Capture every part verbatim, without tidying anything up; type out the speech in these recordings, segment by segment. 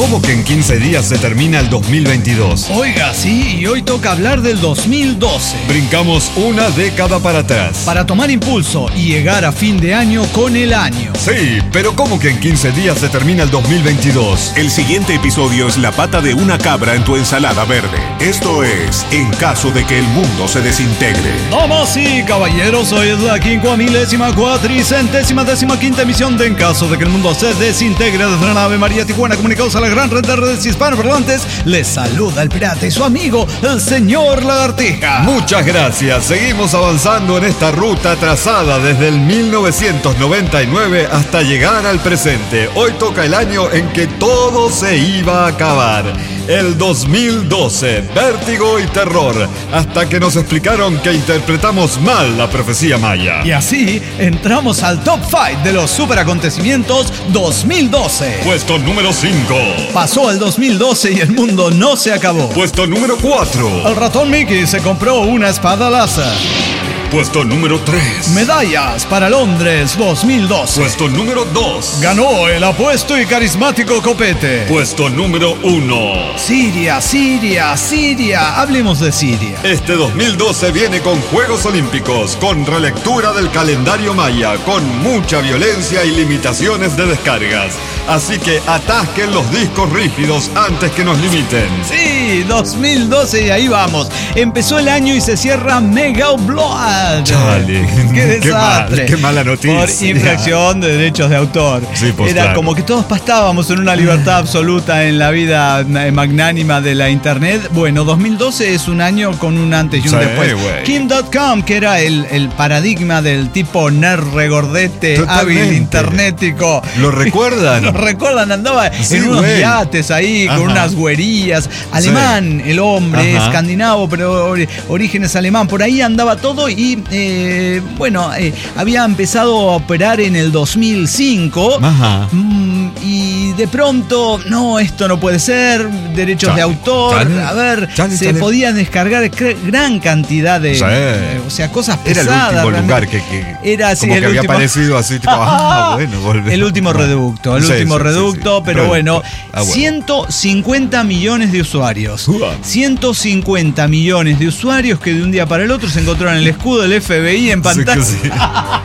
¿cómo que en quince días se termina el dos mil veintidós? Oiga, sí, y hoy toca hablar del dos mil doce. Brincamos una década para atrás. Para tomar impulso y llegar a fin de año con el año. Sí, pero ¿cómo que en quince días se termina el dos mil veintidós? El siguiente episodio es la pata de una cabra en tu ensalada verde. Esto es En caso de que el mundo se desintegre. Damas y caballeros, hoy es la quincuamilésima cuatricentésima décima quinta emisión de En caso de que el mundo se desintegre desde la nave María Tijuana, comunicados a la gran red de redes hispanoparlantes. Les saluda el pirata y su amigo, el señor Lagartija. Muchas gracias. Seguimos avanzando en esta ruta trazada desde el mil novecientos noventa y nueve hasta llegar al presente. Hoy toca el año en que todo se iba a acabar. El dos mil doce, vértigo y terror, hasta que nos explicaron que interpretamos mal la profecía maya. Y así entramos al top cinco de los superacontecimientos dos mil doce. Puesto número cinco. Pasó el dos mil doce y el mundo no se acabó. Puesto número cuatro. El ratón Mickey se compró una espada láser. Puesto número tres. Medallas para Londres dos mil doce. Puesto número dos. Ganó el apuesto y carismático Copete. Puesto número uno. Siria, Siria, Siria. Hablemos de Siria. Este dos mil doce viene con Juegos Olímpicos, con relectura del calendario maya, con mucha violencia y limitaciones de descargas. Así que atasquen los discos rígidos antes que nos limiten. Sí, dos mil doce y ahí vamos. Empezó el año y se cierra Mega Upload. Chale, qué desastre. Qué, mal, qué mala noticia. Por infracción de derechos de autor. Sí, pues, Era claro. como que todos pastábamos en una libertad absoluta en la vida magnánima de la internet. Bueno, dos mil doce es un año con un antes y un sí, después. Wey. Kim punto com, que era el, el paradigma del tipo nerd regordete, Totalmente. hábil internetico. ¿Lo recuerdan? Lo recuerdan, andaba Sí, en unos güey. yates ahí, con Ajá. unas güerías. Alemán, Sí. el hombre, Ajá. escandinavo, pero or- orígenes alemán. Por ahí andaba todo y, eh, bueno, eh, había empezado a operar en el dos mil cinco. Ajá. Mm, y de pronto, no, esto no puede ser, derechos Chale, de autor. chale, a ver, chale, se chale. podían descargar cre- gran cantidad de, Sí. eh, o sea, cosas Era el pesadas. último realmente. lugar que, que Era así, como el que había último- aparecido así, tipo, ah, bueno, volvemos. El último reducto, el Sí, último sí, sí, reducto, sí. pero Reducto. bueno, Ah, bueno. ciento cincuenta millones de usuarios. Uah. ciento cincuenta millones de usuarios que de un día para el otro se encontraron el escudo del F B I en Sí, pantalla. que sí.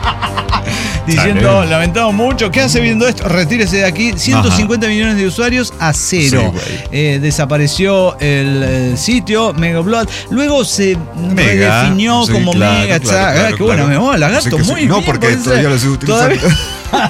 Diciendo, Chale. lamentamos mucho, ¿qué hace viendo esto? Retírese de aquí. ciento cincuenta millones de usuarios a cero. Sí, güey. Eh, desapareció el, eh, sitio Mega Upload. Luego se Mega, redefinió sí, como claro, Mega. claro, Ah, claro, qué buena claro. memoria, Lagarto, Sí que sí. muy No, bien. porque por ese- todavía lo sigo utilizando. todavía-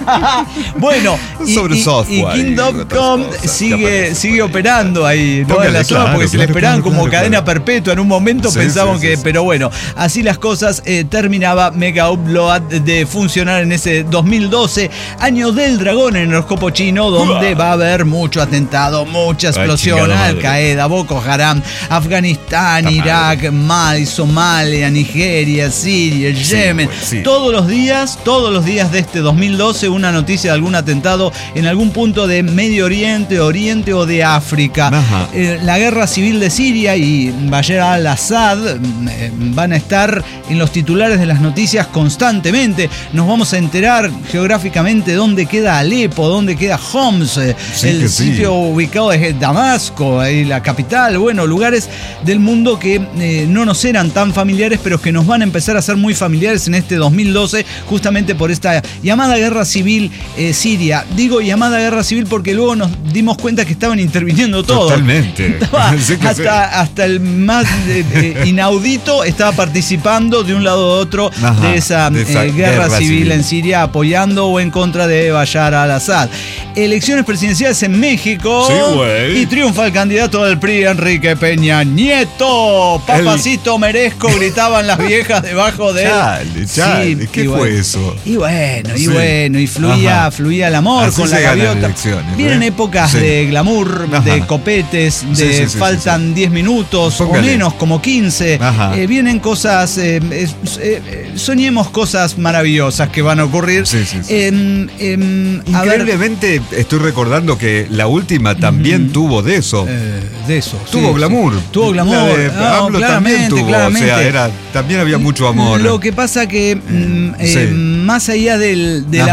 Bueno, y, Sobre y, software y y King punto com otras cosas, sigue, aparece sigue por ahí. operando ahí, ¿no? Póngale, En la zona, claro, porque se le claro, esperaban claro, como claro, cadena claro. perpetua. En un momento Sí, pensaban sí, que, sí, pero bueno, así las cosas. eh, terminaba Mega Upload de funcionar en ese dos mil doce, año del dragón en el horóscopo chino, donde va a haber mucho atentado, mucha explosión. chingada madre. Al-Qaeda, Boko Haram, Afganistán, Ta Irak, Mali, Somalia, Nigeria, Siria, Sí, Yemen. güey, sí. Todos los días, todos los días de este dos mil doce, una noticia de algún atentado en algún punto de Medio Oriente, Oriente o de África. Ajá. Eh, la guerra civil de Siria y Bashar al-Assad eh, van a estar en los titulares de las noticias constantemente. Nos vamos a enterar geográficamente dónde queda Alepo, dónde queda Homs, eh, Sí, el que sí. sitio ubicado es Damasco, ahí la capital. Bueno, lugares del mundo que eh, no nos eran tan familiares, pero que nos van a empezar a ser muy familiares en este dos mil doce, justamente por esta llamada guerra civil eh, siria. Digo llamada guerra civil porque luego nos dimos cuenta que estaban interviniendo todos. Totalmente. Estaba Sí que sí. hasta, hasta el más eh, eh, inaudito estaba participando de un lado u otro Ajá, de esa, de esa eh, guerra, guerra civil, civil. en Siria, apoyando o en contra de Bashar al-Assad. Elecciones presidenciales en México. Sí, güey. Y triunfa el candidato del P R I, Enrique Peña Nieto. Papacito merezco, gritaban las viejas debajo de él. Chale, chale, ¿qué y fue bueno, eso? Y bueno, y Sí. bueno, y fluía, Ajá. fluía el amor Así con se la ganan gaviota. elecciones, Vienen ¿eh? épocas Sí. de glamour, Ajá. de copetes, de Sí, sí, sí, faltan sí, diez minutos Póngale. o menos, como quince. Ajá. Eh, vienen cosas, eh, eh, eh, soñemos cosas maravillosas que van a ocurrir. Sí, sí, sí. Em, em, a ver, Increíblemente estoy recordando que la última también tuvo de eso. eh, de eso. Tuvo sí, glamour. sí. Tuvo glamour. La de No, AMLO claramente, también tuvo. claramente. O sea, era, también había mucho amor. Lo que pasa que mm, eh, Sí. más allá del, del Ajá.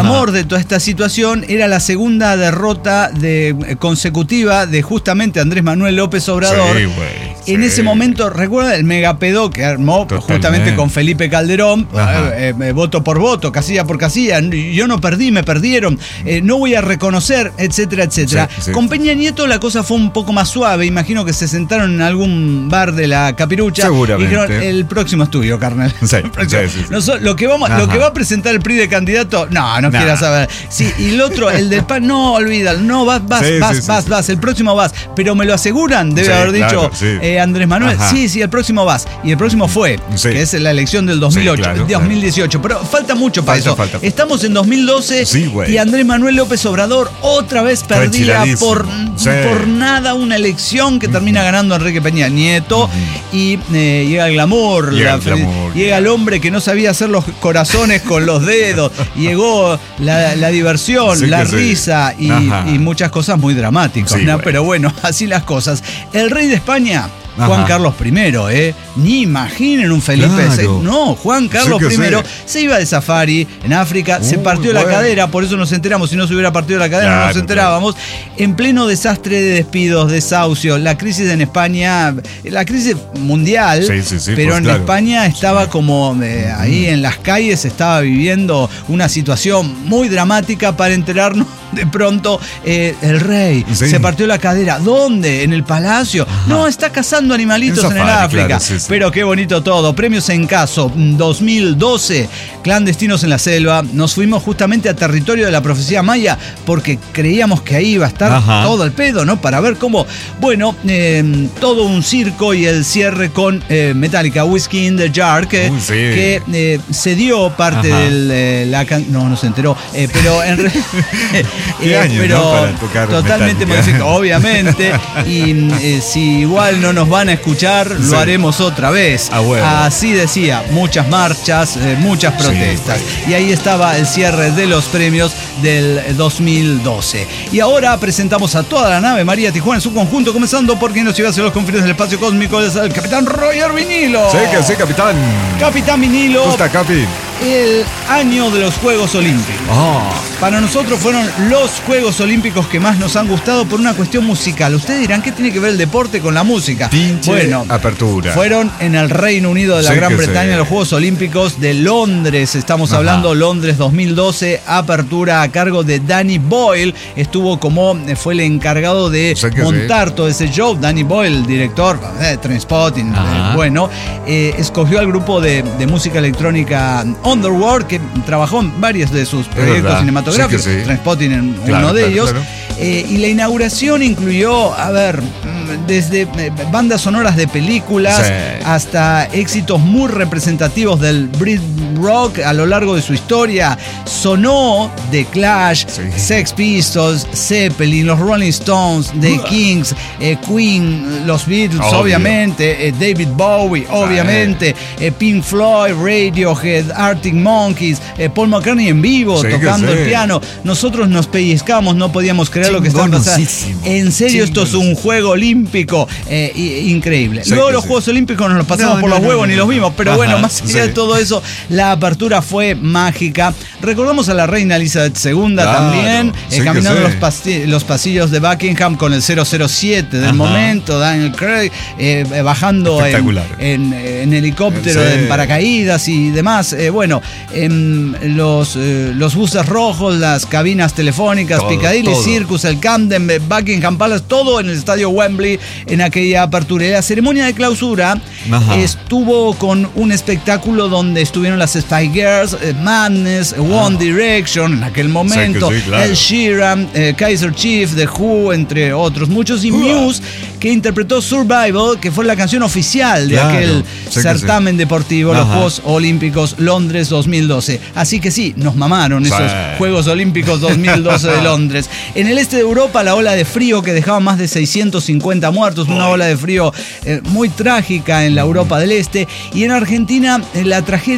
clamor de toda esta situación era la segunda derrota de, consecutiva de justamente Andrés Manuel López Obrador. Sí, güey. En sí. ese momento, recuerda el megapedo que armó Totalmente. justamente con Felipe Calderón, eh, eh, voto por voto, casilla por casilla, yo no perdí, me perdieron, eh, no voy a reconocer, etcétera, etcétera. Sí, sí. Con Peña Nieto la cosa fue un poco más suave, imagino que se sentaron en algún bar de la Capirucha Seguramente. y dijeron, el próximo es tuyo, carnal. Sí, El próximo. sí, sí, sí. Noso- lo, que vamos, lo que va a presentar el P R I de candidato, no, no Nah. quiero saber. Sí, y el otro, el del P A N, no, olvídalo, no, vas, vas, Sí, vas, sí, sí, vas, sí. vas, el próximo vas, pero me lo aseguran, debe Sí, haber dicho claro, sí. eh, Andrés Manuel. Ajá. Sí, sí, el próximo vas. Y el próximo fue, Sí. que es la elección del dos mil ocho, Sí, claro, dos mil dieciocho. Pero falta mucho para Falta, eso. falta. Estamos en dos mil doce Sí, güey. y Andrés Manuel López Obrador otra vez perdía enchiladísimo. por, Sí. por nada una elección que termina ganando Enrique Peña Nieto. Y eh, llega el glamour, Llega la el fel- glamour, llega llega. el hombre que no sabía hacer los corazones con los dedos. Llegó la, la diversión, Sí la que sí. risa y, Ajá. y muchas cosas muy dramáticas. Sí, ¿no? güey. Pero bueno, así las cosas. El rey de España, Juan Ajá. Carlos primero, ¿eh? Ni imaginen un Felipe Claro. sexto. No, Juan Carlos Sí que primero sí. se iba de safari en África, se Uy, partió la bueno. cadera, por eso nos enteramos. Si no se hubiera partido la cadera, no Claro, nos enterábamos. En pleno desastre de despidos, desahucios, la crisis en España, la crisis mundial, Sí, sí, sí, pero pues en claro. España estaba como eh, ahí en las calles, se estaba viviendo una situación muy dramática para enterarnos. De pronto, eh, el rey Sí. se partió la cadera. ¿Dónde? ¿En el palacio? No, está cazando animalitos En en, el safari, África. claro, sí, sí. Pero qué bonito todo. Premios en caso dos mil doce, Clandestinos en la Selva. Nos fuimos justamente a territorio de la profecía maya porque creíamos que ahí iba a estar Ajá. todo el pedo, ¿no? Para ver cómo. Bueno, eh, todo un circo y el cierre con eh, Metallica, Whiskey in the Jar, que, Uy, sí. que eh, se dio parte Ajá. del. eh, la can- no, no se enteró. eh, pero en re- ¿Qué eh, año, pero no? Para tocar totalmente Metallica. modificado, obviamente. Y eh, si igual no nos van a escuchar, Sí. lo haremos otra vez. A huevo. Así decía, muchas marchas, eh, muchas Sí, protestas. Y ahí estaba el cierre de los premios del dos mil doce. Y ahora presentamos a toda la nave María Tijuana en su conjunto, comenzando por quien nos lleva hacia los confines del espacio cósmico, es el Capitán Roger Vinilo. Sí, que sí, capitán. Capitán Vinilo, ¿Cómo está, Capi? el año de los Juegos Olímpicos. Ah, Para nosotros fueron los Juegos Olímpicos que más nos han gustado por una cuestión musical. Ustedes dirán, ¿qué tiene que ver el deporte con la música? pinche Bueno, apertura. fueron en el Reino Unido de la Sí Gran que Bretaña sí. los Juegos Olímpicos de Londres. Estamos Ajá. hablando Londres dos mil doce, apertura a cargo de Danny Boyle. Estuvo como, eh, fue el encargado de Sí que montar todo ese show. Danny Boyle, el director, eh, Trainspotting, eh, Ajá. bueno, eh, escogió al grupo de, de música electrónica Underworld, que trabajó en varios de sus proyectos verdad. cinematográficos. Sí que sí. Trainspotting en Claro, uno de claro, ellos. claro. Eh, y la inauguración incluyó, a ver, mm, desde eh, bandas sonoras de películas Sí. hasta éxitos muy representativos del Brit Rock a lo largo de su historia. Sonó The Clash, Sí. Sex Pistols, Zeppelin, los Rolling Stones, The Kings, eh, Queen, los Beatles, Obvio. obviamente, eh, David Bowie, obviamente, eh, Pink Floyd, Radiohead, Arctic Monkeys, eh, Paul McCartney en vivo, Sí que tocando sí. el piano. Nosotros nos pellizcamos, no podíamos creer lo que estaba pasando. Chingonosísimo. En serio, esto es un Chingonosísimo. juego olímpico eh, i- increíble. Sí Luego que los sí. Juegos Olímpicos nos los pasamos No, por no, los no, huevos no, ni no, los no. vimos, pero Ajá, bueno, más allá sí. de todo eso, la apertura fue mágica. Recordamos a la reina Elizabeth segunda Claro, también, eh, sí que caminando sí. los, pasti- los pasillos de Buckingham con el cero cero siete del Ajá. momento, Daniel Craig, eh, eh, bajando en, Espectacular. en, en helicóptero, Sí. en paracaídas y demás. Eh, bueno, em, los, eh, los buses rojos, las cabinas telefónicas, Todo, Piccadilly todo. Circus, el Camden, eh, Buckingham Palace, todo en el estadio Wembley en aquella apertura. Y la ceremonia de clausura Ajá. estuvo con un espectáculo donde estuvieron las Spice Girls, eh, Madness, eh, One Direction en aquel momento, sí, claro. El Sheeran, eh, Kaiser Chief, The Who, entre otros muchos, y Muse, que interpretó Survival, que fue la canción oficial de Claro, aquel sí que certamen deportivo, los Ajá. Juegos Olímpicos Londres dos mil doce. Así que sí, nos mamaron Sí. esos Juegos Olímpicos dos mil doce de Londres. En el este de Europa, la ola de frío que dejaba más de seiscientos cincuenta muertos, una ola de frío eh, muy trágica en la Europa del Este. Y en Argentina, eh, la tragedia de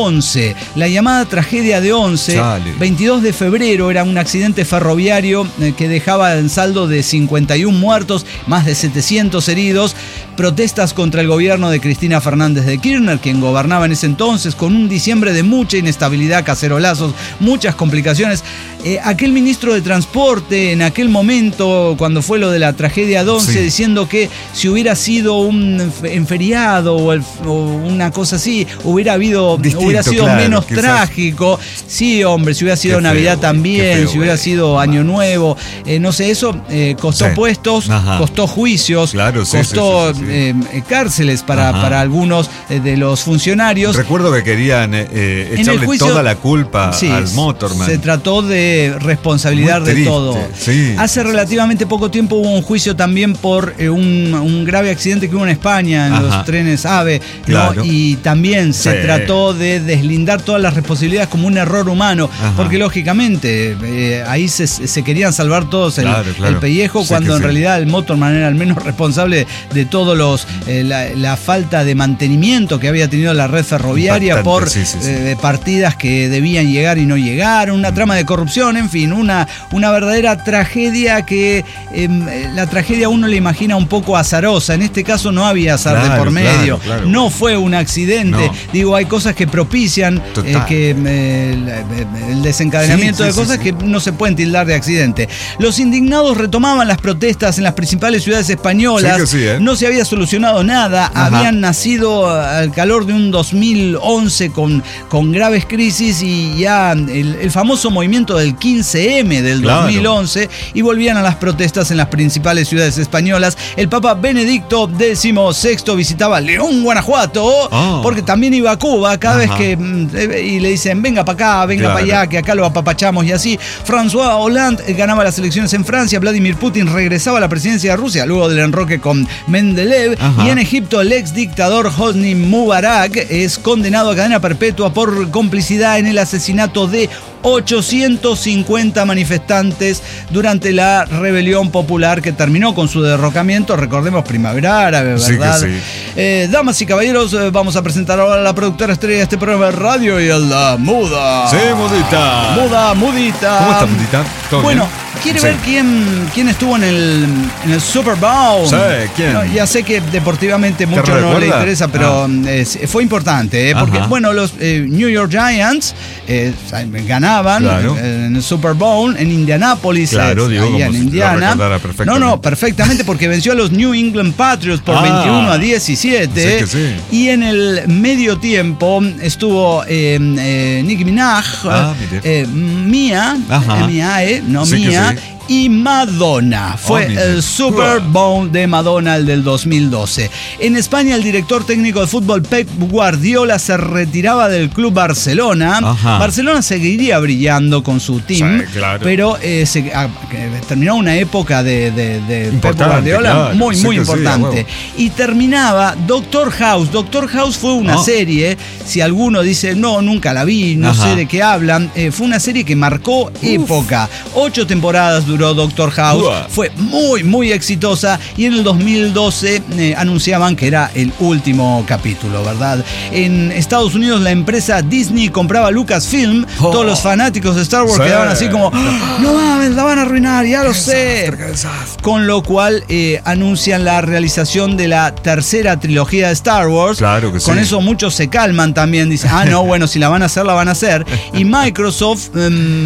once, la llamada tragedia de once. Chale. veintidós de febrero era un accidente ferroviario eh, que dejaba en saldo de cincuenta y uno muertos, más de setecientos heridos. Protestas contra el gobierno de Cristina Fernández de Kirchner, quien gobernaba en ese entonces, con un diciembre de mucha inestabilidad, cacerolazos, muchas complicaciones. Eh, aquel ministro de Transporte en aquel momento, cuando fue lo de la tragedia de once, sí, diciendo que si hubiera sido un en feriado o, el, o una cosa así, hubiera habido Distinto, hubiera sido claro, menos quizás. trágico. Sí, hombre, si hubiera sido qué Navidad feo, también, feo, si hubiera güey. sido Año Nuevo, eh, no sé, eso eh, costó sí. puestos, Ajá. costó juicios, claro, sí, costó sí, sí, sí, sí. Eh, cárceles para, para algunos eh, de los funcionarios. Recuerdo que querían eh, echarle juicio, toda la culpa sí, al Motorman. Se trató de responsabilidad de todo. Sí, Hace sí, relativamente sí. poco tiempo hubo un juicio también por eh, un, un grave accidente que hubo en España en Ajá. los trenes AVE, claro. ¿no? Y también se sí. trató de deslindar todas las responsabilidades como un error humano, Ajá. porque lógicamente eh, ahí se, se querían salvar todos el, claro, claro. el pellejo, sí, cuando en sí. realidad el Motorman era el menos responsable de todos los eh, la, la falta de mantenimiento que había tenido la red ferroviaria Bastante, por sí, sí, sí. Eh, partidas que debían llegar y no llegaron, una trama de corrupción, en fin, una, una verdadera tragedia que eh, la tragedia uno le imagina un poco azarosa. En este caso no había azar claro, de por medio, claro, claro. no fue un accidente. No. Digo, hay cosas que propician eh, que eh, el desencadenamiento sí, sí, de cosas sí, sí. que no se pueden tildar de accidente. Los indignados retomaban las protestas en las principales ciudades españolas. Sí sí, ¿eh? No se había solucionado nada. Ajá. Habían nacido al calor de un dos mil once con, con graves crisis y ya el, el famoso movimiento del quince eme del claro. dos mil once, y volvían a las protestas en las principales ciudades españolas. El Papa Benedicto dieciséis visitaba León, Guanajuato, oh. porque también iba a Cuba cada Ajá. vez que y le dicen venga para acá, venga claro. para allá, que acá lo apapachamos y así. François Hollande ganaba las elecciones en Francia, Vladimir Putin regresaba a la presidencia de Rusia luego del enroque con Mendeleev, Ajá. y en Egipto el ex dictador Hosni Mubarak es condenado a cadena perpetua por complicidad en el asesinato de ochocientos cincuenta manifestantes durante la rebelión popular que terminó con su derrocamiento. Recordemos, primavera árabe, ¿verdad? Sí que sí. Eh, damas y caballeros, eh, vamos a presentar ahora a la productora estrella de este programa de radio y a la Muda. Sí, Mudita. Muda, Mudita. ¿Cómo está, Mudita? ¿Todo bueno, bien? ¿quiere sí. ver quién, quién estuvo en el, en el Super Bowl? Sí, ¿quién? No, ya sé que deportivamente mucho no le interesa, pero ah. eh, fue importante, eh, porque, Ajá. bueno, los eh, New York Giants eh, ganaban claro. en el Super Bowl en Indianápolis, claro, eh, digo, ahí en Indiana. No, no, perfectamente, porque venció a los New England Patriots por ah. veintiuno a diecisiete. Sí que sí. Y en el medio tiempo estuvo eh, eh, Nicki Minaj, ah, eh, Mia, eh, Mia, eh, no sí Mia. Y Madonna. Fue oh, el Super Bowl de Madonna, el del dos mil doce. En España, el director técnico de fútbol Pep Guardiola se retiraba del club Barcelona. Ajá. Barcelona seguiría brillando con su team, sí, claro. pero eh, se, a, terminó una época de, de, de Pep Guardiola claro. muy, sí muy importante. Sí, y terminaba Doctor House. Doctor House fue una oh. serie, si alguno dice, no, nunca la vi, no Ajá. sé de qué hablan, eh, fue una serie que marcó Uf. época. Ocho temporadas duró Doctor House, Uah. fue muy muy exitosa y en el dos mil doce eh, anunciaban que era el último capítulo, ¿verdad? En Estados Unidos la empresa Disney compraba Lucasfilm, oh. todos los fanáticos de Star Wars sí. quedaban así como no mames, la van a arruinar, ya lo sé. Con lo cual eh, anuncian la realización de la tercera trilogía de Star Wars. Claro que sí. Con eso muchos se calman también, dicen, ah no, bueno, si la van a hacer, la van a hacer. Y Microsoft eh,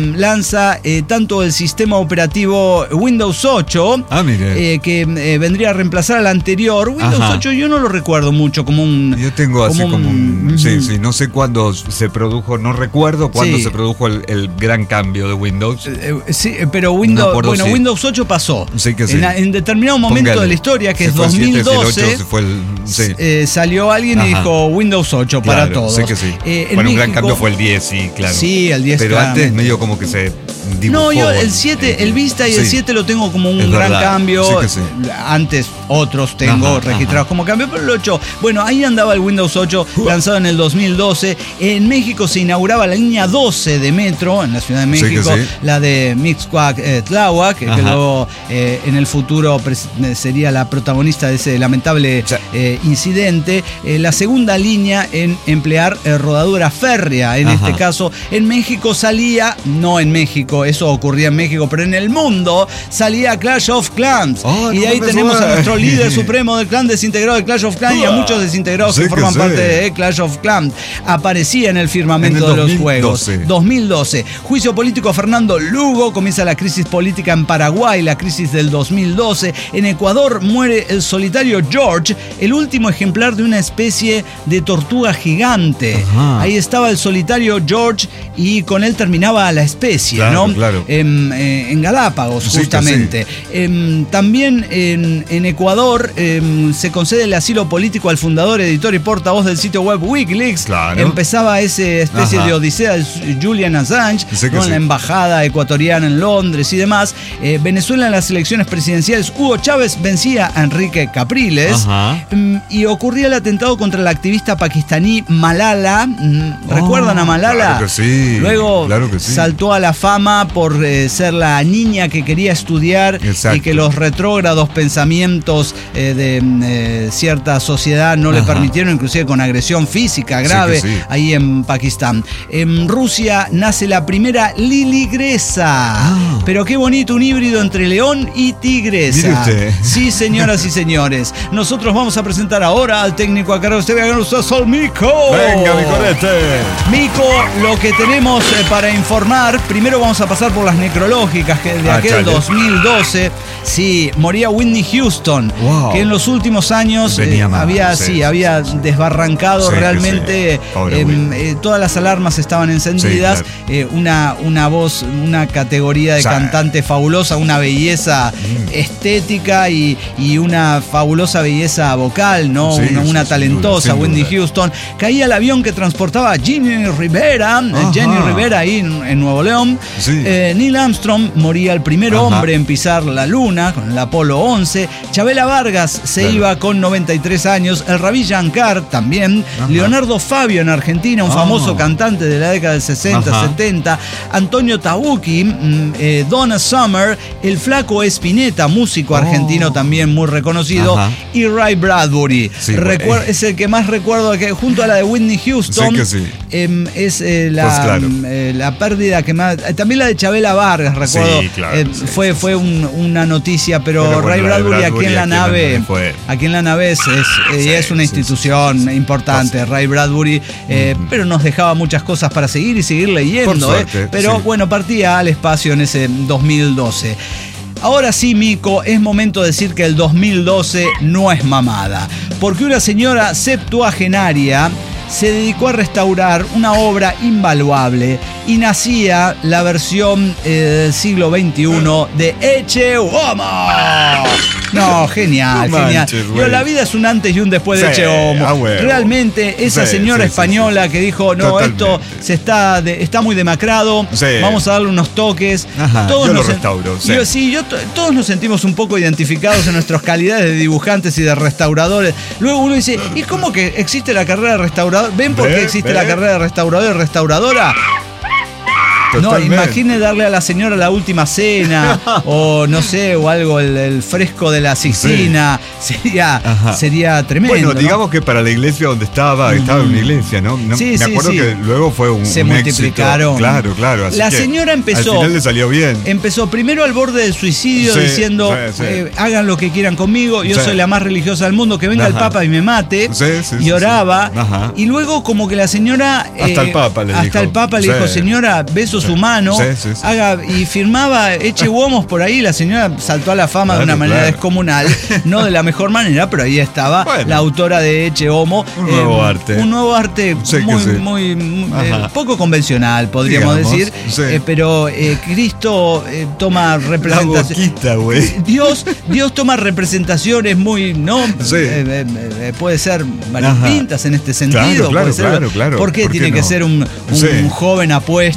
lanza eh, tanto el sistema operativo Windows ocho, ah, eh, que eh, vendría a reemplazar al anterior. Windows Ajá. ocho yo no lo recuerdo mucho como un... Yo tengo así como un... Como un uh-huh. Sí, sí, no sé cuándo se produjo, no recuerdo cuándo sí. se produjo el, el gran cambio de Windows. Eh, eh, sí, pero Windows, no bueno, si... Windows ocho pasó. Sí que sí. En, en determinado momento Póngale. de la historia, que se es dos mil doce, el ocho, fue el, sí. eh, salió alguien Ajá. y dijo Windows ocho claro, para todos. Sí que sí. Eh, bueno, México, un gran cambio fue el diez, sí, claro. Sí, el diez Pero claramente. Antes medio como que se dibujó. No, yo el siete, el artista y el Sí. siete lo tengo como un Es gran verdad. cambio. Sí que sí. Antes otros tengo Ajá, registrados ajá. como cambio, pero el ocho, bueno, ahí andaba el Windows ocho lanzado en el dos mil doce. En México se inauguraba la línea doce de metro en la Ciudad de Sí que México, sí. la de Mixcoac eh, Tláhuac, que, que Ajá. luego eh, en el futuro pres- sería la protagonista de ese lamentable Sí. eh, incidente. Eh, la segunda línea en emplear eh, rodadura férrea, en Ajá. este caso. En México salía, no en México, eso ocurría en México, pero en el mundo salía Clash of Clans. Oh, y no ahí me tenemos a suena. nuestro líder supremo del clan desintegrado de Clash of Clans y a muchos desintegrados Sí que que forman sí. parte de Clash of Clans. Aparecía en el firmamento En el de los dos mil doce. juegos. dos mil doce. Juicio político a Fernando Lugo. Comienza la crisis política en Paraguay, la crisis del dos mil doce. En Ecuador muere el solitario George, el último ejemplar de una especie de tortuga gigante. Ajá. Ahí estaba el solitario George y con él terminaba la especie, Claro, ¿no? claro. En, eh, en Galápagos, Sí que justamente. Em, también en, en Ecuador em, se concede el asilo político al fundador, editor y portavoz del sitio web Wikileaks. Claro. Empezaba esa especie Ajá. de odisea de Julian Assange, Sí que con sí. la embajada ecuatoriana en Londres y demás. Eh, Venezuela en las elecciones presidenciales, Hugo Chávez vencía a Enrique Capriles. Ajá. Em, y ocurría el atentado contra la activista pakistaní Malala. Mm, ¿Recuerdan a Malala? Claro que sí. Luego Claro que sí. saltó a la fama por eh, ser la niña que quería estudiar Exacto. y que los retrógrados pensamientos eh, de mm, eh, cierta sociedad no le Ajá. permitieron, inclusive con agresión física grave, Sí que sí. ahí en Pakistán. En Rusia nace la primera liligresa. Ah. Pero qué bonito, un híbrido entre león y tigresa. Mire usted. Sí, señoras y señores. Nosotros vamos a presentar ahora al técnico a cargo de usted, usted Sol Mico. Venga, mi corete. Mico, lo que tenemos eh, para informar, primero vamos a pasar por las necrológicas que de Ah, aquel chale. dos mil doce. Sí, moría Whitney Houston, Wow. que en los últimos años Venía eh, mal, había, sí, sí, sí, había sí, sí. desbarrancado Sí que realmente. sí. Pobre em, Whitney. eh, todas las alarmas estaban encendidas. Sí, claro. eh, una, una voz, una categoría de Sí. cantante fabulosa, una belleza Mm. estética y, y una fabulosa belleza vocal, ¿no? Sí, una, sí, una sin talentosa duda, sin Whitney duda. Houston. Caía el avión que transportaba a Jenny Rivera, eh, Ajá. Jenny Rivera ahí en, en Nuevo León. Sí. Eh, Neil Armstrong moría el primer Ajá. hombre en pisar la luna con el Apolo once. Chabela Vargas se Claro. iba con noventa y tres años. El Ravi Shankar también. Ajá. Leonardo Fabio en Argentina, un Ah. famoso cantante de la década del sesenta, Ajá. setenta. Antonio Tabucchi, mm, eh, Donna Summer, el flaco Spinetta, músico Oh. argentino también muy reconocido. Ajá. Y Ray Bradbury. Sí, Recuer- eh. es el que más recuerdo, que junto a la de Whitney Houston. Sí que sí. em, es eh, la, Pues claro. mm, eh, la pérdida que más. eh, también la de Chabela Vargas, recuerdo. Sí, claro, eh, sí, fue sí, fue sí. un- una noticia, pero, Pero bueno, Ray la de Bradbury, aquí Bradbury en la aquí en la nave. nave fue- Aquí en la nave es, es, eh, Sí, es una sí, institución sí, sí, sí. importante, Pues- Ray Bradbury, eh, Ujú. pero nos dejaba muchas cosas para seguir y seguir leyendo. Por suerte, eh. Pero sí. bueno, partía al espacio en ese dos mil doce. Ahora sí, Mico, es momento de decir que el dos mil doce no es mamada, porque una señora septuagenaria se dedicó a restaurar una obra invaluable y nacía la versión eh, del siglo veintiuno de Eche Homo. No, genial, No genial. manches, Digo, güey. la vida es un antes y un después de Sí, Eche Homo. ah, huevo. Realmente, esa Sí, señora sí, sí, española sí. que dijo, no, Totalmente. esto se está, de- está muy demacrado, Sí. vamos a darle unos toques. Ajá, yo lo nos en- restauro, sí. Yo, sí, yo to- todos nos sentimos un poco identificados en nuestras calidades de dibujantes y de restauradores. Luego uno dice, ¿y cómo que existe la carrera de restaurador? ¿Ven por qué Ve, existe ve. la carrera de restaurador y restauradora? No, Totalmente. imagine darle a la señora la última cena o no sé, o algo, el, el fresco de la Sixtina. Sería, Ajá. sería tremendo. Bueno, ¿no? digamos que para la iglesia donde estaba, estaba en una iglesia, ¿no? No- Sí, me sí, acuerdo sí. que luego fue un, Se un multiplicaron. éxito. Claro, claro. así La que señora empezó- Al final le salió bien. Empezó primero al borde del suicidio Sí, diciendo, sí, sí. eh, hagan lo que quieran conmigo, yo Sí. soy la más religiosa del mundo, que venga el Ajá. Papa y me mate. Sí, sí, y sí, oraba. sí. Ajá. Y luego como que la señora... Hasta el Papa le Hasta dijo. el Papa le Sí. dijo, señora, beso Sí. su mano, Sí, sí, sí. haga y firmaba, eche huomos por ahí. La señora saltó a la fama de Claro, una manera claro. descomunal, no de la mejor manera, pero ahí estaba Bueno. la autora de Eche Homo. Un nuevo arte. Un nuevo arte Sí que muy, sí. muy, muy, eh, Ajá. poco convencional, podríamos Digamos, decir. sí. Eh, pero eh, Cristo eh, toma La representación. boquita, güey. Dios, Dios toma representaciones muy, ¿no? Sí. Eh, eh, eh, puede ser variopintas en este sentido. Claro, claro, puede ser, claro, claro. ¿Por qué ¿Por qué tiene que no? ser un, un Sí. joven apuesto, No, delgado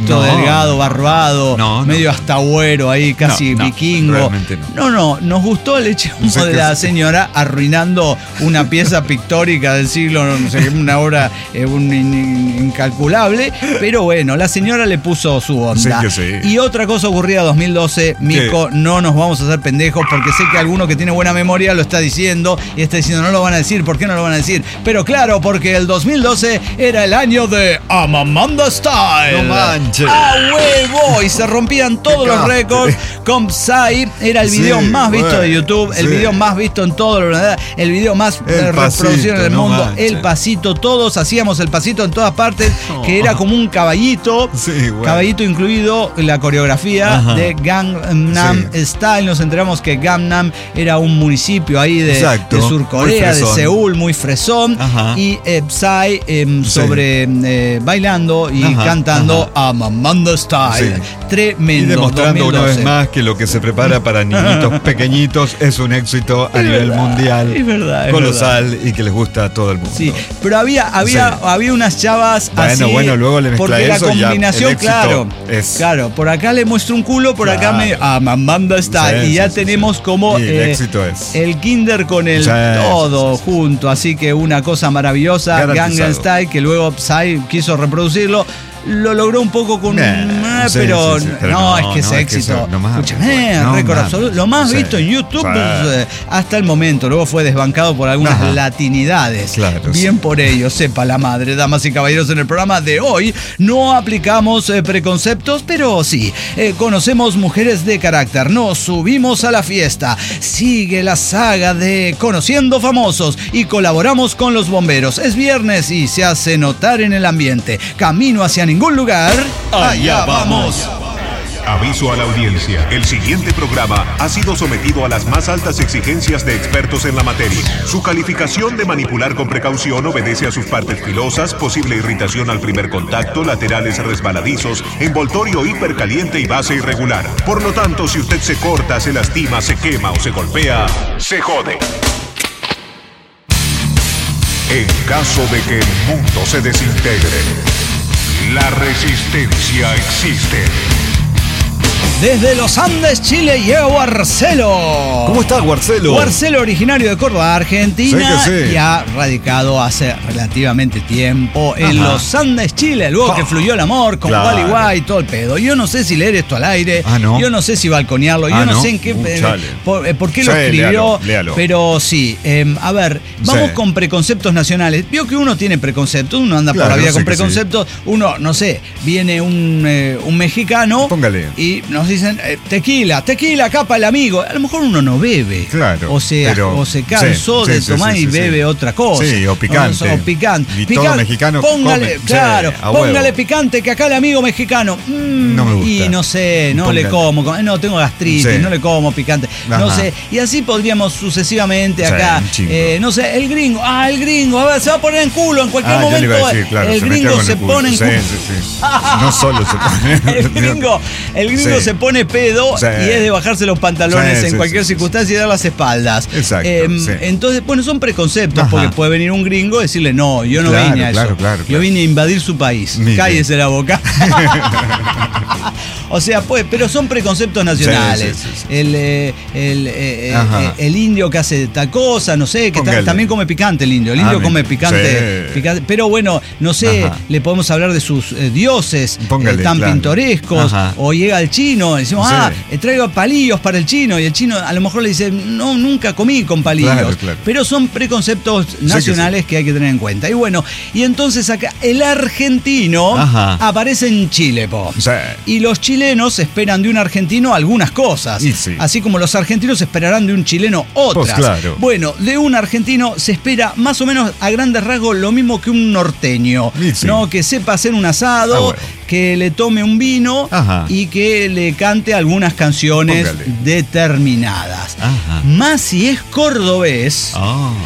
abrigado, no, barbado, no, no, medio no. hasta agüero ahí, casi No, no, vikingo. realmente no. No, no, nos gustó el hecho No sé de qué la es. señora arruinando una pieza pictórica del siglo, no sé, una obra eh, un, in, in, incalculable, pero bueno, la señora le puso su onda. Sí que sí. Y otra cosa ocurrida en dos mil doce, Mico, no nos vamos a hacer pendejos porque sé que alguno que tiene buena memoria lo está diciendo y está diciendo no lo van a decir, ¿por qué no lo van a decir? Pero claro, porque el dos mil doce era el año de Amamanda Style. No manches. ¡A huevo! Y se rompían todos los Qué récords con Psy. Era el video Sí, más visto bueno, de YouTube, el sí. video más visto en todo, el video más El eh, reproducido en el pasito, no mundo. manches. El pasito, todos hacíamos el pasito en todas partes, Oh. que era como un caballito. Sí, bueno. Caballito incluido en la coreografía Ajá. de Gangnam Sí. Style. Nos enteramos que Gangnam era un municipio ahí de, Exacto, de Surcorea, muy de fresón. Seúl, muy fresón. Ajá. Y eh, Psy eh, Sí. sobre eh, bailando y Ajá, cantando Amamanda Style. Sí. Tremendo. Y demostrando una vez dos mil doce. más que lo que se prepara para niñitos pequeñitos es un éxito a Es nivel verdad, mundial. es verdad, es colosal y que les gusta a todo el mundo. Sí, pero había, había, Sí. había unas chavas Bueno, así. bueno, luego le mezcla porque la eso y ya combinación, el éxito claro. es- Claro, por acá le muestro un culo, por acá Claro. me. Amamanda Style. Sí, y ya sí, sí, tenemos sí. como. Y el eh, éxito es. el kinder con el Sí, todo sí, sí, sí. junto. Así que una cosa maravillosa. Garantizado. Gangnam Style, que luego Psy quiso reproducirlo. Lo logró un poco con. Nah, eh, sí, pero, sí, sí, pero no, no, es que es no, es que éxito. eso, no más, Escúchame, no récord más. absoluto. Lo más Sí. visto en YouTube Sí. pues, eh, hasta el momento. Luego fue desbancado por algunas Ajá. latinidades. Claro, Bien sí. por ello, sepa la madre. Damas y caballeros, en el programa de hoy no aplicamos eh, preconceptos, pero sí, eh, conocemos mujeres de carácter. Nos subimos a la fiesta. Sigue la saga de Conociendo Famosos y colaboramos con los bomberos. Es viernes y se hace notar en el ambiente. Camino hacia ningún lugar. Allá vamos. Aviso a la audiencia. El siguiente programa ha sido sometido a las más altas exigencias de expertos en la materia. Su calificación de manipular con precaución obedece a sus partes filosas, posible irritación al primer contacto, laterales resbaladizos, envoltorio hipercaliente y base irregular. Por lo tanto, si usted se corta, se lastima, se quema o se golpea, se jode. En caso de que el mundo se desintegre, la resistencia existe. Desde los Andes, Chile, llega Guarcelo. ¿Cómo estás, Guarcelo? Guarcelo, originario de Córdoba, Argentina, Sé que sí. y ha radicado hace relativamente tiempo en Ajá. los Andes, Chile, luego Ah. que fluyó el amor con Claro. Wally Guay y todo el pedo. Yo no sé si leer esto al aire, Ah, ¿no? yo no sé si balconearlo, yo Ah, no, ¿no? sé en qué, Uh, eh, chale. por, eh, por qué lo Sí, escribió, léalo, léalo. pero sí, eh, a ver, vamos Sí. con preconceptos nacionales. Vio que uno tiene preconceptos, uno anda por Claro, la vida sí con que sí. preconceptos, uno, no sé, viene un, eh, un mexicano Póngale. y nos dicen, eh, tequila, tequila, capa el amigo. A lo mejor uno no bebe. Claro, O se, pero- o se cansó sí, de sí, tomar sí, y sí, bebe sí. otra cosa. Sí, o picante. O, o picante. Y todo Picante, mexicano póngale, come. claro, Sí, a póngale huevo. picante que acá el amigo mexicano. mm, No me gusta. Y no sé, no Póngale. le como. com- No, tengo gastritis, Sí. no le como picante. No Ajá. sé. Y así podríamos sucesivamente Sí, acá. un chingo. eh, no sé, el gringo. Ah, el gringo. A ver, se va a poner en culo en cualquier Ah, yo le momento. iba a decir, claro, el se mete gringo algo en se el culo. pone en Sí, culo. sí, sí. No solo se pone. El gringo, el gringo Sí. se pone pedo Sí. y es de bajarse los pantalones Sí, en sí, cualquier sí, sí, circunstancia y dar las espaldas. Exacto, Em, sí. Entonces, bueno, son preconceptos Ajá. porque puede venir un gringo y decirle, no, yo no Claro, vine a eso. claro, claro, Yo claro. vine a invadir su país. Mire. Cállese la boca. O sea, pues, pero son preconceptos nacionales. Sí, sí, sí, sí. El, eh, el, eh, Ajá. eh, el indio que hace tal cosa, no sé, que ta- Póngale. también come picante el indio. El Ah, indio mire. come picante, Sí. picante. Pero bueno, no sé, Ajá. le podemos hablar de sus eh, dioses Póngale, eh, tan claro. pintorescos. Ajá. O llega el chino, y decimos, Sí. ah, eh, traigo palillos para el chino. Y el chino a lo mejor le dice, no, nunca comí con palillos. Claro, claro. Pero son preconceptos que nacionales que, hay que tener en cuenta. Y bueno, y entonces acá el argentino Ajá. aparece en Chile, po. Sí. Y los chilenos esperan de un argentino algunas cosas. Y sí. Así como los argentinos esperarán de un chileno otras. Pues claro. Bueno, de un argentino se espera más o menos a grandes rasgos lo mismo que un norteño. Y sí. ¿No? Que sepa hacer un asado, Ah, bueno. que le tome un vino Ajá. y que le cante algunas canciones Póngale. determinadas. Ajá. Más si es cordobés. Ah.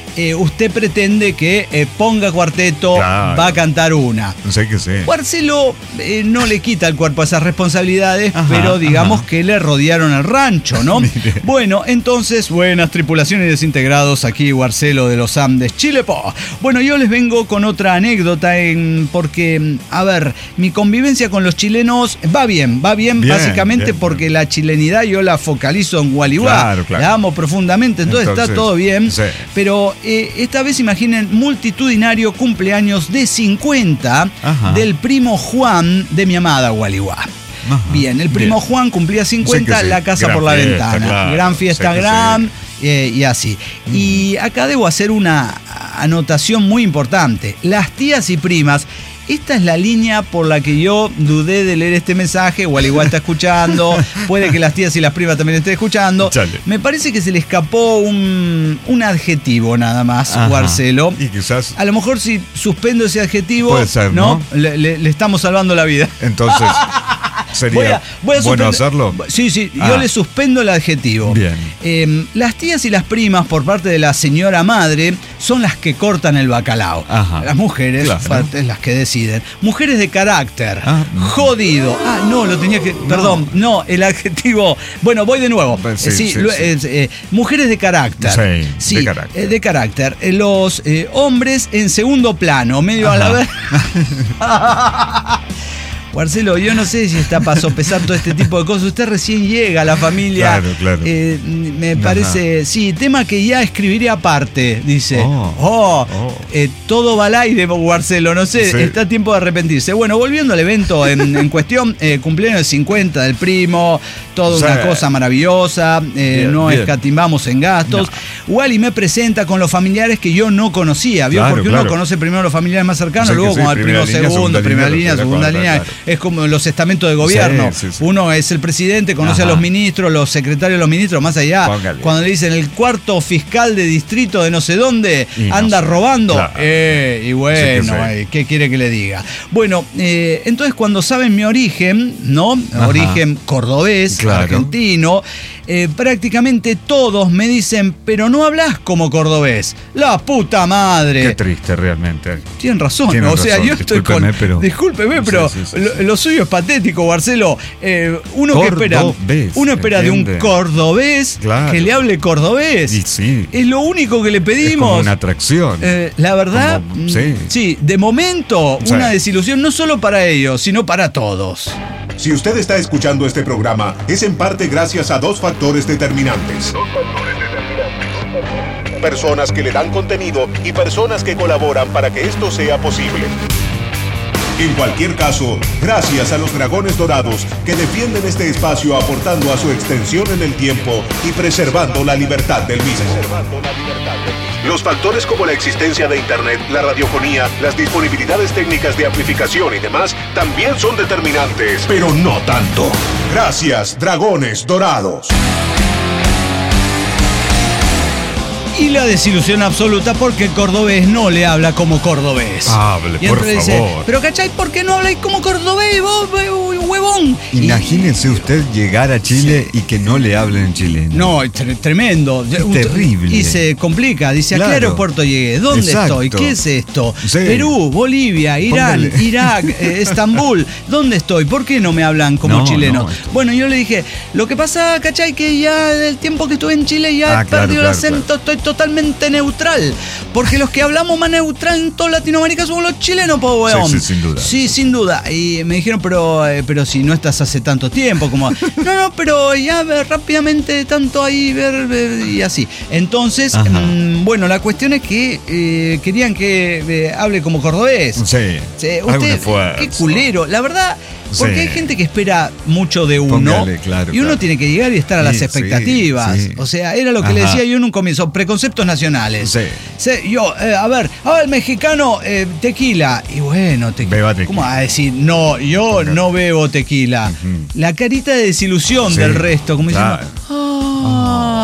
eh, usted pretende que eh, ponga cuarteto, Claro. va a cantar una. Sé que sí. Guarcelo eh, no le quita el cuerpo a esas responsabilidades, Ajá, pero digamos ajá. que le rodearon el rancho, ¿no? Mire. Bueno, entonces, buenas tripulaciones y desintegrados, aquí Guarcelo de los Andes, Chile. Po. Bueno, yo les vengo con otra anécdota, en, porque, a ver, mi convivencia con los chilenos va bien, va bien, Bien, básicamente bien, porque bien. la chilenidad yo la focalizo en Gualeguá, Claro, claro. la amo profundamente, entonces, Entonces, está todo bien, sí. pero eh, esta vez imaginen multitudinario cumpleaños de cincuenta Ajá. del primo Juan de mi amada Gualeguá. Ajá. Bien, el primo Bien. Juan cumplía cincuenta, Sé que sí. la casa Gran por la fiesta, ventana, claro. gran fiesta Sé que gran sí. eh, y así. Y acá debo hacer una anotación muy importante. Las tías y primas, esta es la línea por la que yo dudé de leer este mensaje, o al igual está escuchando, puede que las tías y las primas también estén escuchando. Chale. Me parece que se le escapó un, un adjetivo nada más, Ajá. Guarcelo. Y quizás, A lo mejor si suspendo ese adjetivo, Puede ser, ¿no? Le, le- le estamos salvando la vida. entonces, sería Voy a- voy a bueno suspender- hacerlo. Sí, sí, Ah. yo le suspendo el adjetivo. Bien. Eh, las tías y las primas, por parte de la señora madre, son las que cortan el bacalao. Ajá. Las mujeres, Claro. fuertes, las que deciden. Mujeres de carácter. Ah. Jodido. Ah, no, lo tenía que. Perdón, no, el adjetivo. Bueno, voy de nuevo. Sí, Eh, sí, sí, lo- sí. eh, eh, mujeres de carácter. Sí, de carácter. eh, de carácter. Eh, Los eh, hombres en segundo plano, medio a la vez. Marcelo, yo no sé si está para sopesar todo este tipo de cosas. Usted recién llega a la familia. Claro, claro. Eh, me parece. Sí, tema que ya escribiré aparte, dice. Oh, Oh, oh. eh, todo va al aire, Marcelo. No sé, Sí. está a tiempo de arrepentirse. Bueno, volviendo al evento en, en cuestión, eh, cumpleaños de cincuenta del primo, toda Sí. una cosa maravillosa. eh, Bien, no bien. escatimamos en gastos. Wally me presenta con los familiares que yo no conocía, ¿vio? Claro, Porque claro. uno conoce primero los familiares más cercanos, O sea que luego sí, como el primera primo línea, segundo, segunda primera línea, línea, tercera, segunda cuarta, línea. claro. Es como los estamentos de gobierno. Sí, sí, sí. Uno es el presidente, conoce Ajá. a los ministros, los secretarios de los ministros, más allá. Póngale. Cuando le dicen el cuarto fiscal de distrito de no sé dónde Y no anda sé, robando. claro. Eh, y bueno, Sí que sí. eh, ¿qué quiere que le diga? Bueno, eh, entonces cuando saben mi origen, ¿no? Ajá. Origen cordobés, Claro. argentino, eh, prácticamente todos me dicen, pero no hablas como cordobés. La puta madre. Qué triste realmente. Tienen razón, Tienen o sea, razón, yo estoy discúlpeme, con. pero- discúlpeme, pero Sí, sí, sí, lo, sí. lo suyo es patético, Marcelo. Eh, uno que espera. Cordobés, Uno espera de un ¿entiende? cordobés Claro. que le hable cordobés. Y sí. Es lo único que le Es como pedimos. una atracción. Eh, la verdad, Como- mm, sí. sí, de momento, Sí. una desilusión no solo para ellos, sino para todos. Si usted está escuchando este programa, es en parte gracias a dos factores determinantes. Personas que le dan contenido y personas que colaboran para que esto sea posible. En cualquier caso, gracias a los Dragones Dorados que defienden este espacio aportando a su extensión en el tiempo y preservando la libertad del mismo. Los factores como la existencia de Internet, la radiofonía, las disponibilidades técnicas de amplificación y demás también son determinantes, pero no tanto. Gracias, Dragones Dorados. Y la desilusión absoluta porque el cordobés no le habla como cordobés. Hable, Y por entonces dice, favor. pero ¿cachai? ¿Por qué no habláis como cordobés, vos, huevón? Y- Imagínese usted llegar a Chile y que no le hablen en chileno. No, es tre- tremendo. Es terrible. Y se complica. Dice, ¿a qué Claro. aeropuerto llegué? ¿Dónde Exacto. estoy? ¿Qué es esto? Sí. Perú, Bolivia, Irán, Póngale. Irak, eh, Estambul. ¿Dónde estoy? ¿Por qué no me hablan como No, chilenos? no, esto- Bueno, yo le dije, lo que pasa, ¿cachai? Que ya del tiempo que estuve en Chile ya Ah, he claro, perdido claro, el acento, estoy totalmente neutral. Porque los que hablamos más neutral en toda Latinoamérica somos los chilenos, po, weón. Sí, sí, sin duda. Sí, sin duda. Y me dijeron, pero, eh, pero si no estás hace tanto tiempo, como, no, no, pero ya ver rápidamente tanto ahí, ver, ver, y así. Entonces, Ajá. mm, bueno, la cuestión es que eh, querían que eh, hable como cordobés. Sí. Sí, Algún usted, esfuerzo. qué culero. La verdad, porque Sí. hay gente que espera mucho de uno. Póngale, claro, y uno claro. tiene que llegar y estar a las Sí, expectativas. sí, sí. O sea, era lo que le Ajá. decía yo en un comienzo, preconceptos nacionales. Sí. Sí, yo, eh, a ver, a ver, mexicano, eh, tequila. Y bueno, tequila. Beba tequila. ¿Cómo va a decir? No, yo Póngale. no bebo tequila. Ujú. La carita de desilusión Sí, del resto, como claro. diciendo,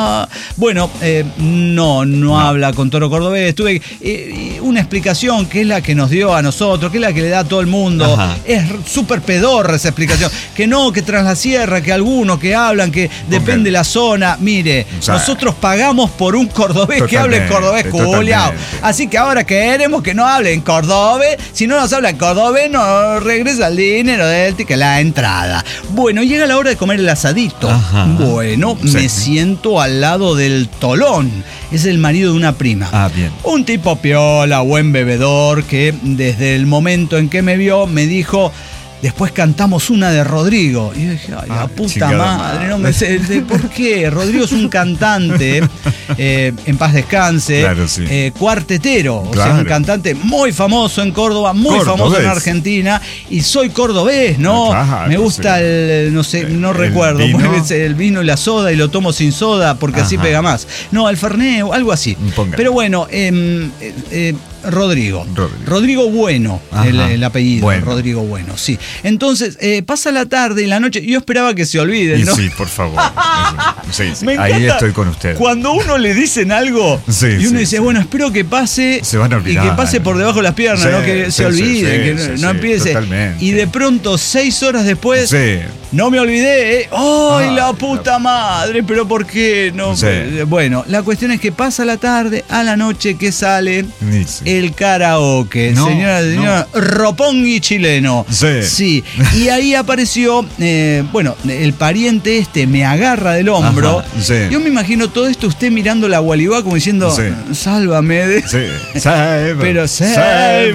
Ah, bueno, eh, no, no, no habla con tono cordobés. Tuve eh, una explicación que es la que nos dio a nosotros, que es la que le da a todo el mundo. Ajá. Es súper pedorra esa explicación. Que no, que tras la sierra, que algunos que hablan, que depende de la zona. Mire, o sea, nosotros pagamos por un cordobés que hable en cordobés culiao. Así que ahora queremos que no hable en cordobés. Si no nos habla en cordobés, no regresa el dinero del ticket, la entrada. Bueno, llega la hora de comer el asadito. Ajá. Bueno, sí. Me siento al lado del Tolón. Es el marido de una prima. Ah, bien. Un tipo piola, buen bebedor, que desde el momento en que me vio me dijo: después cantamos una de Rodrigo. Y yo dije, ay, la ah, puta madre, madre, no me sé. ¿Por qué? Rodrigo es un cantante, eh, en paz descanse, claro, sí. eh, cuartetero, claro. O sea, un cantante muy famoso en Córdoba, muy cordobés. Famoso en Argentina, y soy cordobés, ¿no? Claro, me gusta sí. el, no sé, no el recuerdo, vino. el vino y la soda, y lo tomo sin soda porque Ajá. así pega más. No, el Fernet, algo así. Póngale. Pero bueno, eh, eh, Rodrigo. Rodrigo. Rodrigo Bueno, el, el apellido. Bueno. Rodrigo Bueno, sí. Entonces, eh, pasa la tarde y la noche. Yo esperaba que se olviden, ¿no? Sí, por favor. sí, sí. Me Ahí estoy con usted. Cuando uno le dicen algo sí, y uno sí, dice, sí. bueno, espero que pase. Se van a olvidar. Y que pase por debajo de las piernas, sí, ¿no? Que sí, se olvide, sí, que sí, no, sí, no empiece. Totalmente. Y de pronto, seis horas después, sí. no me olvidé. ¿eh? ¡Ay, ah, la puta la... madre! ¿Pero por qué? No. Sí. Bueno, la cuestión es que pasa la tarde, a la noche que sale sí. el karaoke. No, señora, señora, no. Ropongui chileno. Sí. Sí. Y ahí apareció, eh, bueno, el pariente este me agarra del hombro. Ajá, sí. Yo me imagino todo esto usted mirando la Gualibá como diciendo, sí. sálvame. De... Sí. Save, pero save,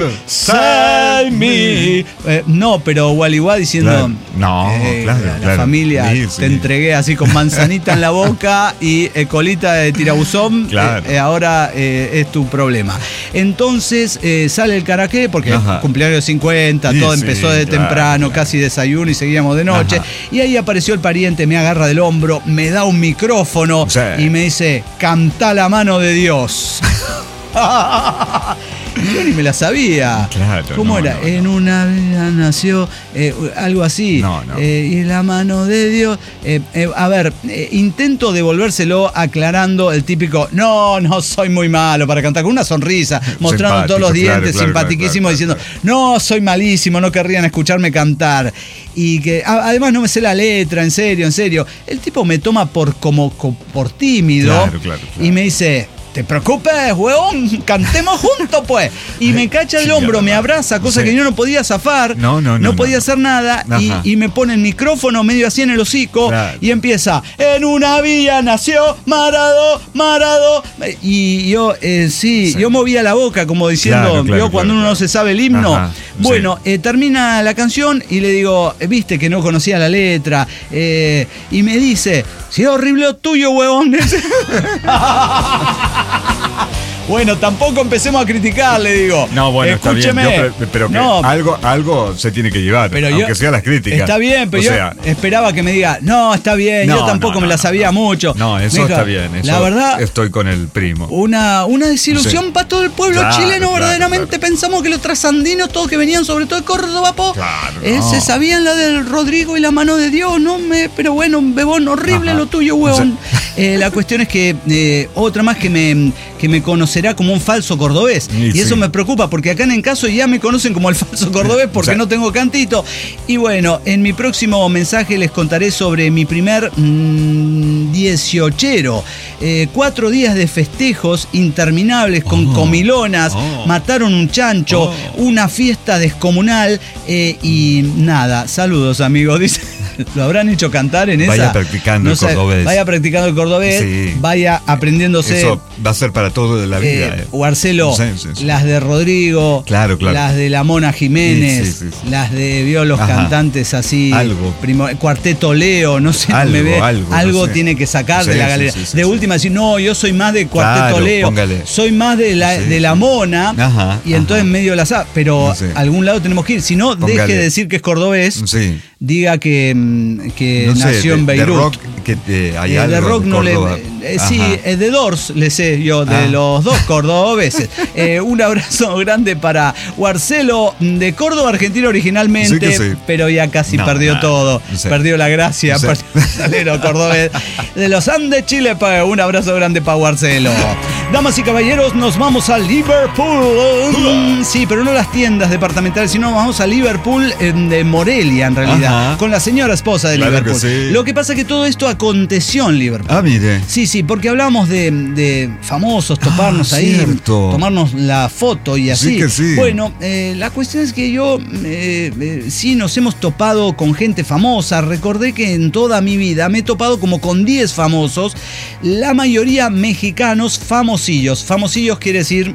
save me. Eh, no, pero Gualibá diciendo, claro. no, eh, claro, la, la claro. familia, sí, sí. te entregué así con manzanita en la boca y eh, colita de tirabuzón, claro. eh, ahora eh, es tu problema. Entonces eh, sale el karaoke porque Ajá. cumpleaños cincuenta, sí, todo sí, empezó de claro, temprano, claro. casi desayuno y seguíamos de noche. Ajá. Y ahí apareció el pariente, me agarra del hombro, me da un micrófono sí. y me dice, cantá la mano de Dios. Yo ni me la sabía. Claro, ¿Cómo no, era? No, en no. una vida nació eh, algo así. No, no. Eh, y la mano de Dios. Eh, eh, a ver, eh, intento devolvérselo aclarando el típico, no, no soy muy malo para cantar, con una sonrisa, mostrando Simpático, todos los dientes, claro, simpatiquísimo, claro, claro, diciendo, claro. no, soy malísimo, no querrían escucharme cantar. Y que a, además no me sé la letra, en serio, en serio. El tipo me toma por como, como por tímido claro, claro, claro. y me dice, te preocupes, huevón, cantemos juntos, pues. Y me cacha el hombro, me abraza, cosa sí. que yo no podía zafar, no, no, no, no podía no. hacer nada, y, y me pone el micrófono medio así en el hocico, claro. y empieza, en una villa nació Marado, Marado. Y yo, eh, sí, sí, yo movía la boca como diciendo, claro, claro, yo cuando claro, uno claro. no se sabe el himno. Ajá, bueno, sí. eh, termina la canción y le digo, viste que no conocía la letra, eh, y me dice, si es horrible lo tuyo, huevón. Bueno, tampoco empecemos a criticar, le digo. No, bueno, Escúcheme. Está bien. Yo, pero que no, algo, algo se tiene que llevar, pero aunque yo, sea las críticas. Está bien, pero o yo sea, esperaba que me diga, no, está bien, no, yo tampoco no, no, me la sabía no, mucho. No, eso dijo, está bien. Eso la verdad, estoy con el primo. Una, una desilusión sí. para todo el pueblo claro, chileno, claro, verdaderamente. Claro. Pensamos que los trasandinos, todos que venían, sobre todo de Córdoba, po, claro, eh, no. se sabían la del Rodrigo y la mano de Dios, ¿no? Me, pero bueno, un bebón horrible Ajá. lo tuyo, huevón. Sí. Eh, la cuestión es que eh, otra más que me, que me conocerá como un falso cordobés. Y, y eso sí. me preocupa porque acá en Encaso ya me conocen como el falso cordobés porque o sea, no tengo cantito. Y bueno, en mi próximo mensaje les contaré sobre mi primer mmm, dieciochero. Eh, cuatro días de festejos interminables con oh, comilonas, oh, mataron un chancho, oh. una fiesta descomunal eh, y nada. Saludos, amigos. Dice. Lo habrán hecho cantar en esa. Vaya practicando no el cordobés. Sé, vaya practicando el cordobés. Sí. Vaya aprendiéndose. Eso va a ser para todo la vida. Eh, Marcelo, sí, sí, sí. las de Rodrigo, claro, claro. las de la Mona Jiménez, sí, sí, sí, sí. las de vio los Ajá. cantantes así. Algo. Primo, Cuarteto Leo, no sé, algo, me ve. Algo, algo no sé. tiene que sacar sí, de la galería. Sí, sí, sí, de sí, última decir, no, yo soy más de Cuarteto claro, Leo. Póngale. Soy más de la, sí, de la Mona. Ajá, y entonces ajá. medio la sabe. Pero no sé. a algún lado tenemos que ir. Si no, póngale. Deje de decir que es cordobés. Sí. Diga que, que no nació sé, en de, Beirut. De rock, que eh, hay Eh, algo de rock no le. Córdoba. eh, sí, Ajá. eh, de Doors le sé yo, de Ah. los dos cordobeses. Eh, un abrazo grande para Guarcelo, de Córdoba, Argentina originalmente, Sí que sí. pero ya casi No, perdió nada, todo. no sé. Perdió la gracia. Sí. perdió el salero cordobés. De los Andes, Chile, pa- un abrazo grande para Guarcelo. Damas y caballeros, nos vamos a Liverpool. Sí, pero no las tiendas departamentales, sino vamos a Liverpool, en- de Morelia, en realidad, Ajá. con la señora esposa de Claro que Liverpool. sí. Lo que pasa es que todo esto aconteció en Liverpool. Ah, mire. Sí, sí, porque hablamos de, de famosos, toparnos Ah, ahí, cierto. tomarnos la foto y así. Sí que sí. Bueno, eh, la cuestión es que yo eh, eh, sí nos hemos topado con gente famosa. Recordé que en toda mi vida me he topado como con diez famosos, la mayoría mexicanos famosillos. Famosillos quiere decir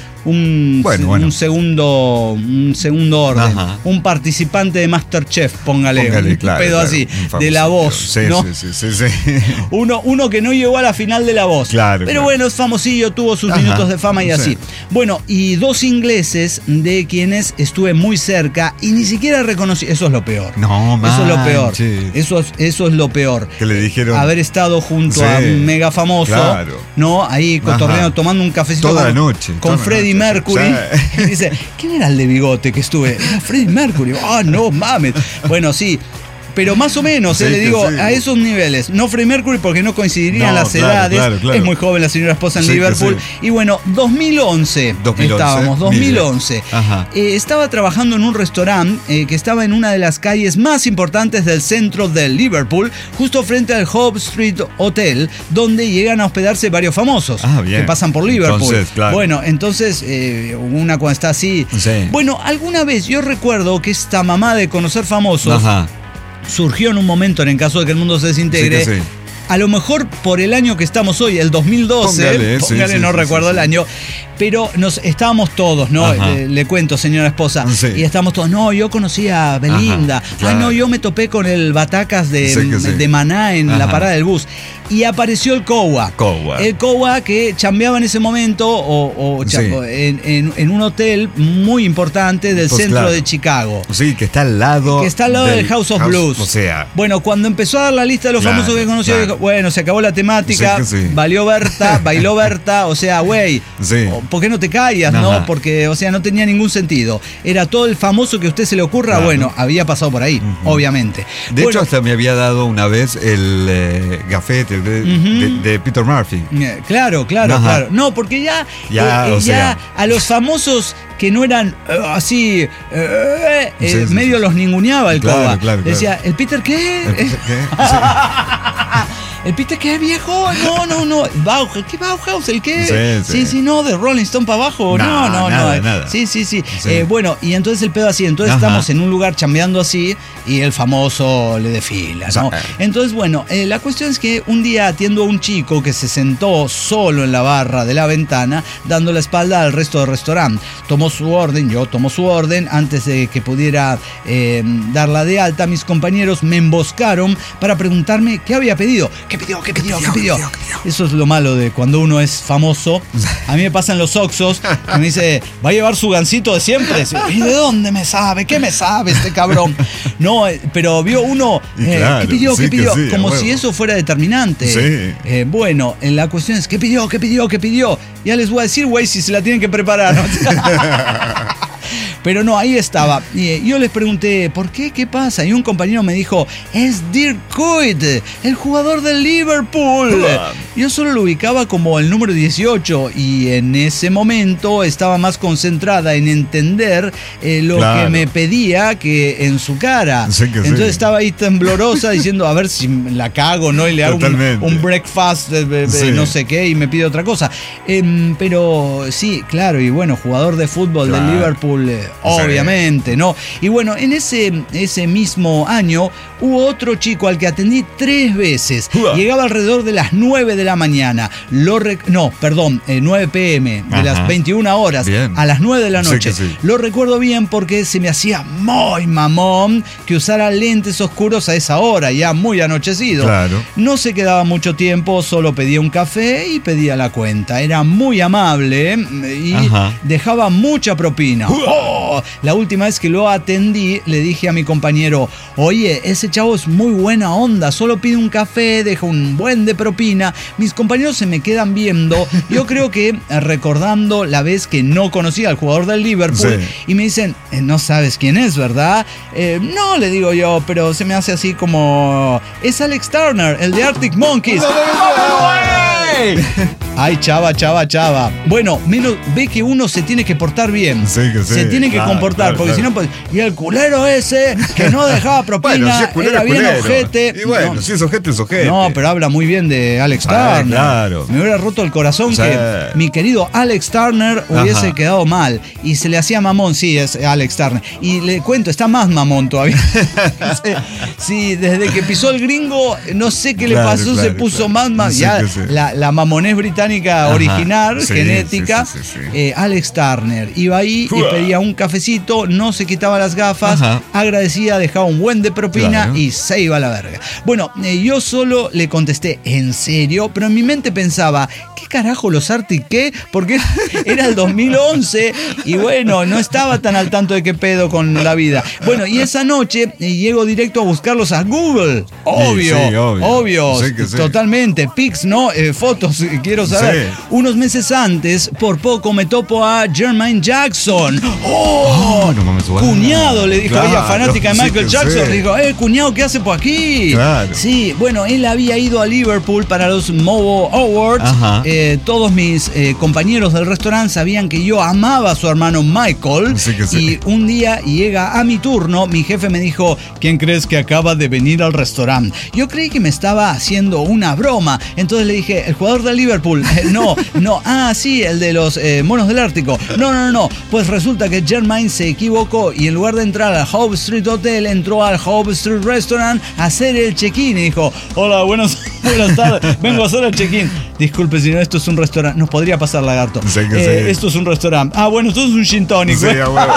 un, Bueno, un bueno. segundo un segundo orden, Ajá. un participante de MasterChef, póngale, Póngale, un claro, pedo claro, así, un de la famosillo. voz, Sí, ¿no? sí, sí, sí, sí. Uno, uno que no llegó a la final de La Voz. Claro, Pero claro. bueno, es famosillo, tuvo sus Ajá, minutos de fama y sí. así. Bueno, y dos ingleses de quienes estuve muy cerca y ni siquiera reconocí. Eso es lo peor. No, Eso es lo peor. manches. Eso es, eso es lo peor. Que le dijeron- Haber estado junto Sí, a un mega famoso, claro. ¿no? Ahí cotorreando, Ajá. tomando un cafecito Toda con, la noche, con toda la Freddie noche, Mercury. sí. Y dice, ¿quién era el de bigote que estuve? Era Freddie Mercury. Ah, no mames. Bueno, sí. Pero más o menos, Sí, eh, le que digo, sí. a esos niveles. No Freddie Mercury porque no coincidirían No, las claro, edades. claro, claro. Es muy joven la señora esposa en Sí, que Liverpool. sí. Y bueno, dos mil once, dos mil once, estábamos, dos mil once. mire. Ajá. Eh, estaba trabajando en un restaurante eh, que estaba en una de las calles más importantes del centro de Liverpool, justo frente al Hope Street Hotel, donde llegan a hospedarse varios famosos Ah, bien. que pasan por Liverpool. Entonces, claro. Bueno, entonces, eh, una cuando está así. Sí. Bueno, alguna vez yo recuerdo que esta mamá de conocer famosos Ajá. surgió en un momento, en el caso de que el mundo se desintegre. Sí que sí. A lo mejor por el año que estamos hoy, el dos mil doce, Póngale, sí, póngale, sí, no sí, recuerdo sí, el sí. año, pero nos estábamos todos, ¿no? Ajá. Le, le cuento, señora esposa, Sí. y estábamos todos, no, yo conocí a Belinda, Ajá, ah, claro. no, yo me topé con el Batacas de, Sí que sí. de Maná en la Ajá. parada del bus. Y apareció el Cowa. Cowa. El Cowa que chambeaba en ese momento o, o Sí. cha- en, en- en un hotel muy importante del Pues centro claro. de Chicago. Sí, que está al lado. Que está al lado del, House of Blues. O sea. Bueno, cuando empezó a dar la lista de los Claro, famosos que conoció, claro. dijo, bueno, se acabó la temática, Sí que sí. valió Berta, bailó Berta, o sea, güey, Sí. o- ¿por qué no te callas, Ajá. no? Porque, o sea, no tenía ningún sentido. Era todo el famoso que a usted se le ocurra, Claro. bueno, había pasado por ahí, Ujú. obviamente. De Bueno, hecho, hasta me había dado una vez el eh, gafete de, Ujú. de- de Peter Murphy. eh, Claro, claro, Ajá. claro. No, porque ya, Ya, eh, o ya sea. a los famosos que no eran eh, así, eh, eh, Sí, sí, medio sí. los ninguneaba el Claro, Coba. claro, claro. Decía, ¿el Peter qué? ¿El Peter qué? ¿El Peter qué, viejo? No, no, no. Bauhaus, ¿qué Bauhaus? ¿El qué? Sí, sí. sí, no, de Rolling Stone para abajo. No, No, no, nada, no. nada. Sí, sí, sí. Sí. Eh, bueno, y entonces el pedo así. Entonces Ajá. estamos en un lugar chambeando así y el famoso le desfila, ¿no? O sea, Entonces, bueno, eh, la cuestión es que un día atiendo a un chico que se sentó solo en la barra de la ventana, dando la espalda al resto del restaurante. Tomó su orden, yo tomo su orden. Antes de que pudiera eh, darla de alta, mis compañeros me emboscaron para preguntarme qué había pedido. ¿Qué pidió? ¿Qué pidió? ¿Qué pidió? Eso es lo malo de cuando uno es famoso. A mí me pasan los Oxxos que me dice, ¿va a llevar su gansito de siempre? ¿Y de dónde me sabe? ¿Qué me sabe este cabrón? No, eh, pero vio uno, Y eh, claro, ¿qué pidió? sí ¿Qué que pidió? sí, a Como huevo. si eso fuera determinante. Sí. Eh, bueno, eh, la cuestión es, ¿qué pidió? ¿Qué pidió? ¿Qué pidió? Ya les voy a decir, güey, si se la tienen que preparar. Pero no, ahí estaba. Y eh, yo les pregunté, ¿por qué? ¿Qué pasa? Y un compañero me dijo, es Dirk Kuyt, el jugador del Liverpool. Yo solo lo ubicaba como el número dieciocho y en ese momento estaba más concentrada en entender eh, lo Claro. que me pedía que en su cara. Sí que sí. Entonces estaba ahí temblorosa diciendo, a ver si la cago, ¿no? Y le hago un, Totalmente. un breakfast de, de- de Sí. no sé qué y me pide otra cosa. Em, pero sí, claro, y bueno, jugador de fútbol Claro. del Liverpool, eh, obviamente, ¿no? Y bueno, en ese, ese mismo año hubo otro chico al que atendí tres veces. Uah. Llegaba alrededor de las nueve de la mañana. Lo rec- no, perdón, eh, nueve pm, de Ajá. las veintiuna horas Bien. a las nueve de la Sí noche. que sí. Lo recuerdo bien porque se me hacía muy mamón que usara lentes oscuros a esa hora, ya muy anochecido. Claro. No se quedaba mucho tiempo, solo pedía un café y pedía la cuenta. Era muy amable y Ajá. dejaba mucha propina. Oh, la última vez que lo atendí, le dije a mi compañero, oye, ese chavo es muy buena onda, solo pide un café, deja un buen de propina. Mis compañeros se me quedan viendo, yo creo que recordando la vez que no conocía al jugador del Liverpool, Sí. y me dicen, eh, no sabes quién es, ¿verdad? Eh, no, le digo yo, pero se me hace así como, es Alex Turner, el de Arctic Monkeys. Ay, chava, chava, chava. Bueno, menos ve que uno se tiene que portar bien. Sí, que sí. Se tiene que Claro, comportar, claro, porque claro. si no, pues. Y el culero ese que no dejaba propina, Bueno, si es culero, era es bien culero. ojete. Y bueno, No, si es ojete, es ojete. no, pero habla muy bien de Alex Ah, Turner. claro. Me hubiera roto el corazón Sí. que mi querido Alex Turner hubiese Ajá. quedado mal. Y se le hacía mamón, sí, es Alex Turner. Y le cuento, está más mamón todavía. Sí, desde que pisó el gringo, no sé qué Claro, le pasó, claro, se puso claro. más, más. Sí, ya que sí. la, la mamonés británica Ajá. original, Sí, genética. sí, sí, sí, sí. Eh, Alex Turner iba ahí y Uah. pedía un cafecito, no se quitaba las gafas, Ajá. agradecía, dejaba un buen de propina Claro. y se iba a la verga. Bueno, eh, yo solo le contesté en serio, pero en mi mente pensaba, ¿qué carajo los Arctic qué? Porque era el dos mil once y bueno, no estaba tan al tanto de qué pedo con la vida. Bueno, y esa noche eh, llego directo a buscarlos a Google. Obvio, sí, obvio. obvio, Sí que sí. totalmente. Pics, ¿no? Eh, fotos, eh, quiero saber. Sí. Unos meses antes, por poco me topo a Jermaine Jackson. ¡Oh! Oh, no mames, guau. Cuñado, le dijo Claro, ella, fanática de sí Michael que Jackson. sí. Le dijo, eh, cuñado, ¿qué hace por aquí? Claro. Sí, bueno, él había ido a Liverpool para los Movo Awards. Ajá. Eh, todos mis eh, compañeros del restaurante sabían que yo amaba a su hermano Michael. Sí que sí. Y un día llega a mi turno, mi jefe me dijo, ¿quién crees que acaba de venir al restaurante? Yo creí que me estaba haciendo una broma. Entonces le dije, el jugador del Liverpool. Eh, no, no. Ah, sí, el de los eh, monos del Ártico. No, no, no. Pues resulta que Jermaine se equivocó y en lugar de entrar al Hope Street Hotel, entró al Hope Street Restaurant a hacer el check-in y dijo, hola, buenos, buenas tardes, vengo a hacer el check-in. Disculpe, señor, esto es un restaurante. Nos podría pasar, lagarto. Sí que Eh, sí. Esto es un restaurante. Ah, bueno, esto es un gin tonic. Sí, güey. a huevo.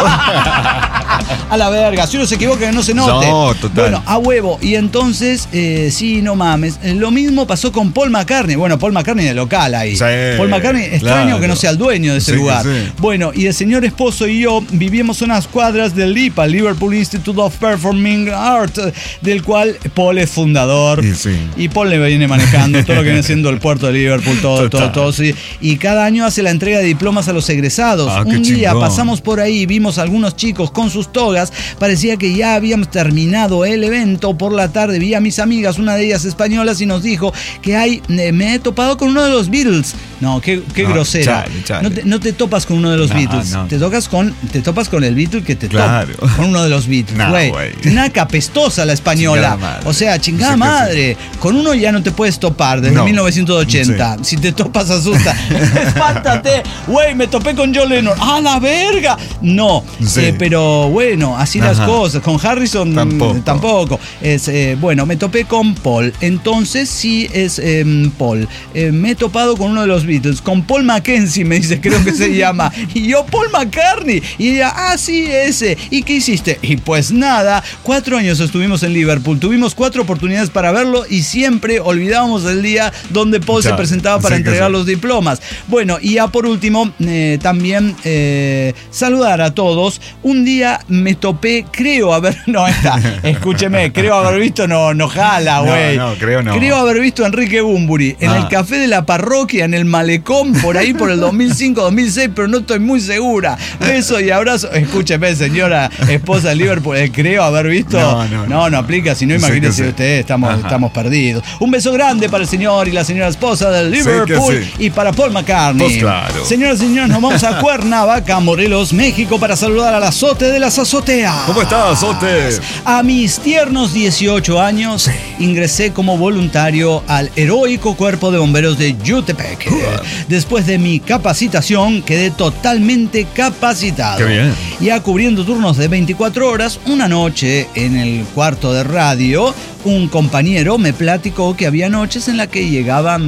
A la verga, si uno se equivoca que no se note. No, total. Bueno, a huevo. Y entonces, eh, sí, no mames. Eh, Lo mismo pasó con Paul McCartney. Bueno, Paul McCartney de local ahí. Sí, Paul McCartney, extraño claro. que no sea el dueño de ese Sí que lugar. sí. Bueno, y el señor esposo y yo vivíamos unas cuadras del L I P A, Liverpool Institute of Performing Art, del cual Paul es fundador. Y sí. Y Paul le viene manejando todo lo que viene siendo el puerto de Liverpool, todo, todo, Total. todo, sí. Y cada año hace la entrega de diplomas a los egresados. Ah, qué Un día chingón. pasamos por ahí y vimos a algunos chicos con sus togas. Parecía que ya habíamos terminado el evento. Por la tarde vi a mis amigas, una de ellas españolas, y nos dijo que hay, eh, me he topado con uno de los Beatles. No, qué, qué No, grosera. chale, chale. No, te, no te topas con uno de los No, Beatles. no. Te tocas con, te topas con el Beatle que te Claro. topa. Con uno de los Beatles. No, güey. güey. Una capestosa la española. Chingada madre. O sea, chingada Sí que sí. madre. Con uno ya no te puedes topar desde No. mil novecientos ochenta. Si te topas, asusta. Espántate. Güey, me topé con John Lennon. ¡A la verga! No. Sí. Eh, pero bueno, así las Ajá. cosas. Con Harrison mm, Tampoco. tampoco. Es, eh, bueno, me topé con Paul. Entonces sí es eh, Paul. Eh, me he topado con uno de los Beatles. Con Paul Mackenzie, me dice, creo que se llama. Y yo, Paul McCartney. Y ella, ah, sí, ese. ¿Y qué hiciste? Y pues nada, cuatro años estuvimos en Liverpool. Tuvimos cuatro oportunidades para verlo y siempre olvidábamos el día donde Paul Ya, se presentaba para sí que entregar sí. los diplomas. Bueno, y ya por último, eh, también eh, saludar a todos. Un día me topé, creo haber, no está, escúcheme, creo haber visto, no, no jala, No, güey. no, creo no. Creo haber visto a Enrique Bunbury en Ah. el café de la parroquia, en el malecón, por ahí por el dos mil cinco, dos mil seis, pero no estoy muy segura. Beso y abrazo. Escúcheme, señora esposa de Liverpool, eh, creo haber visto. No, no, no. no, no aplica, si no, Sí que imagínese sí. usted, estamos, Ajá. estamos perdidos. Un beso grande para el señor y la señora esposa del Sí que Liverpool sí. y para Paul McCartney. Pues claro. Señoras y señores, nos vamos a Cuernavaca, Morelos, México, para saludar al azote de las azoteas. ¿Cómo estás, Sote? A mis tiernos dieciocho años ingresé como voluntario al heroico Cuerpo de Bomberos de Jutepec. Después de mi capacitación quedé totalmente capacitado. Qué bien. Ya cubriendo turnos de veinticuatro horas, una noche en el cuarto de radio, un compañero me platicó que había noches en las que llegaban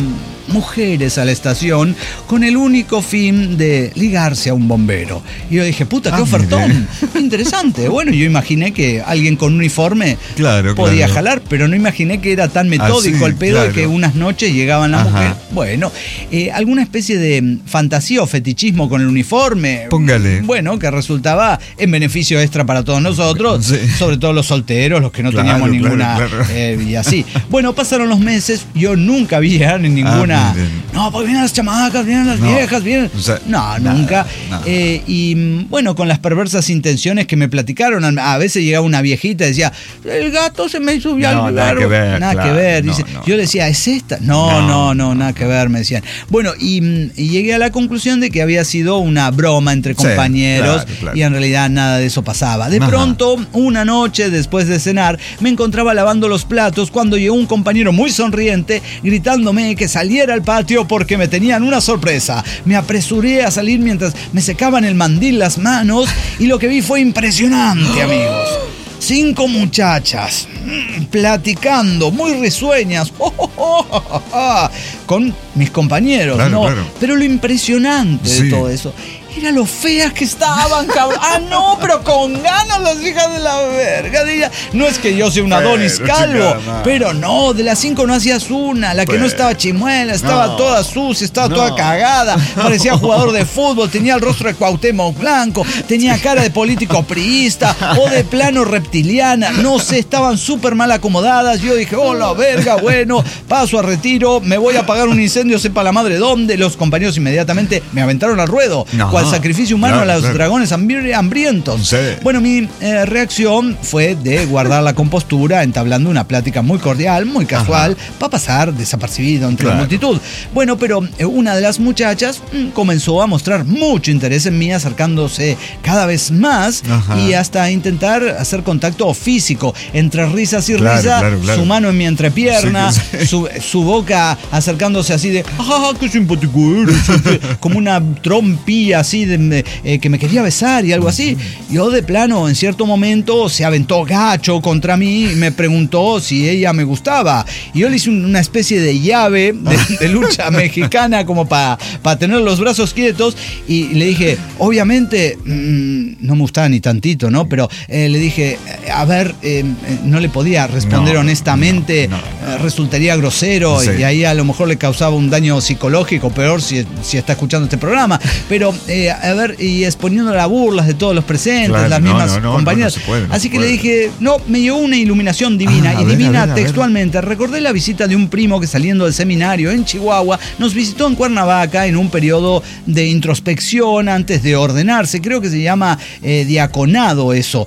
mujeres a la estación con el único fin de ligarse a un bombero. Y yo dije, puta, qué ah, ofertón. Interesante. Bueno, yo imaginé que alguien con uniforme claro, podía claro. jalar, pero no imaginé que era tan metódico ah, sí, el pedo claro. de que unas noches llegaban las mujeres. Bueno, eh, alguna especie de fantasía o fetichismo con el uniforme. Póngale. Bueno, que resultaba en beneficio extra para todos nosotros, sí. sobre todo los solteros, los que no claro, teníamos ninguna. Claro, claro. Eh, y así. Bueno, pasaron los meses, yo nunca vi en ninguna. Ah, no, porque vienen las chamacas, vienen las no, viejas, vienen. O sea, no, nada, nunca. Nada. Eh, y bueno, con las perversas intenciones que me platicaron, a veces llegaba una viejita y decía, el gato se me subió no, al nada que ver. Nada claro, que ver. No, Dice, no, yo decía, ¿es esta? No, no, no, no, nada que ver, me decían. Bueno, y, y llegué a la conclusión de que había sido una broma entre compañeros sí, claro, claro. y en realidad nada de eso pasaba. De Ajá. pronto, una noche después de cenar, me encontraba lavando los platos cuando llegó un compañero muy sonriente gritándome que saliera al patio porque me tenían una sorpresa. Me apresuré a salir mientras me secaban el mandil las manos y lo que vi fue impresionante, amigos. Cinco muchachas platicando, muy risueñas, oh, oh, oh, oh, oh, con mis compañeros, claro, ¿no? Claro. Pero lo impresionante sí. de todo eso era lo feas que estaban, cabrón. Ah, no, pero con ganas las hijas de la verga. Diga, no es que yo sea un Adonis calvo, pero no, de las cinco no hacías una. La que pues, no estaba chimuela, estaba no, toda sucia, estaba no, toda cagada. Parecía no. jugador de fútbol, tenía el rostro de Cuauhtémoc Blanco, tenía cara de político priista o de plano reptiliana. No sé, estaban súper mal acomodadas. Yo dije, oh, la verga, bueno, paso a retiro, me voy a apagar un incendio, sepa la madre dónde. Los compañeros inmediatamente me aventaron al ruedo. No. Sacrificio humano claro, a los claro. dragones hambrientos. Sí. Bueno, mi eh, reacción fue de guardar la compostura, entablando una plática muy cordial, muy casual, para pasar desapercibido entre claro. la multitud. Bueno, pero eh, una de las muchachas mm, comenzó a mostrar mucho interés en mí, acercándose cada vez más Ajá. y hasta intentar hacer contacto físico. Entre risas y claro, risas, claro, claro. su mano en mi entrepierna, sí, sí. Su, su boca acercándose así de, ¡ah, qué simpático eres! Como una trompilla así. De, eh, que me quería besar y algo así. Yo de plano en cierto momento se aventó gacho contra mí y me preguntó si ella me gustaba y yo le hice una especie de llave de, de lucha mexicana como para pa tener los brazos quietos y le dije, obviamente mmm, no me gustaba ni tantito, ¿no? Pero eh, le dije, a ver, eh, no le podía responder no, honestamente, no, no. Eh, resultaría grosero sí. y ahí a lo mejor le causaba un daño psicológico, peor si, si está escuchando este programa, pero eh, a ver, y exponiendo las burlas de todos los presentes, claro, las mismas no, no, compañeras. No, no puede, no Así que puede. le dije, no, me llegó una iluminación divina. Ah, y ver, divina a ver, textualmente. Recordé la visita de un primo que saliendo del seminario en Chihuahua nos visitó en Cuernavaca en un periodo de introspección antes de ordenarse. Creo que se llama eh, diaconado eso.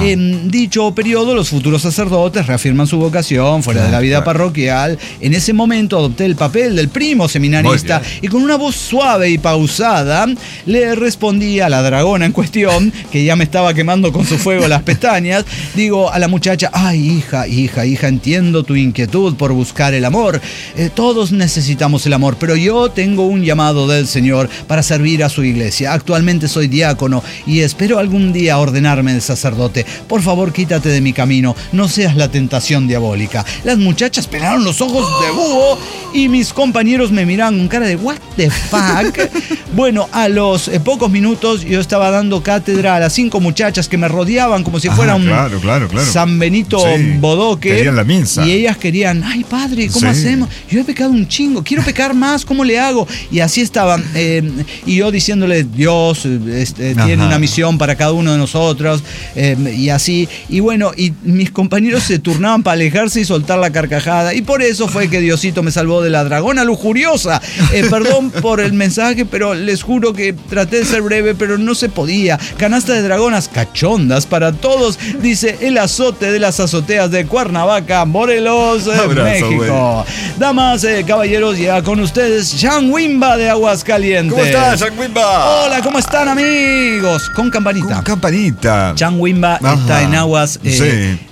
En dicho periodo, los futuros sacerdotes reafirman su vocación fuera claro, de la vida claro. parroquial. En ese momento adopté el papel del primo seminarista y con una voz suave y pausada le respondí a la dragona en cuestión, que ya me estaba quemando con su fuego las pestañas, digo a la muchacha, ay hija, hija, hija, entiendo tu inquietud por buscar el amor. Eh, todos necesitamos el amor, pero yo tengo un llamado del Señor para servir a su iglesia. Actualmente soy diácono y espero algún día ordenarme de sacerdote. Por favor, quítate de mi camino, no seas la tentación diabólica. Las muchachas pelaron los ojos de búho y mis compañeros me miraban con cara de what the fuck. Bueno, a los eh, pocos minutos yo estaba dando cátedra a las cinco muchachas que me rodeaban como si fuera un claro, claro, claro. San Benito sí, Bodoque. Querían la minsa. Y ellas querían, ay padre, ¿cómo sí. hacemos? Yo he pecado un chingo, quiero pecar más, ¿cómo le hago? Y así estaban. Eh, y yo diciéndole, Dios este, tiene una misión para cada uno de nosotros. Eh, y así. Y bueno, y mis compañeros se turnaban para alejarse y soltar la carcajada. Y por eso fue que Diosito me salvó de la dragona lujuriosa. Eh, perdón por el mensaje, pero les juro que traté de ser breve, pero no se podía. Canasta de dragonas cachondas para todos, dice el azote de las azoteas de Cuernavaca, Morelos, eh, Abrazo, México. Güey. Damas, eh, caballeros, ya con ustedes, Jean Wimba de Aguascalientes. ¿Cómo estás, Jean Wimba? Hola, ¿cómo están, amigos? Con campanita. Con campanita. Jean Wimba Ajá. está en aguas. Eh, sí.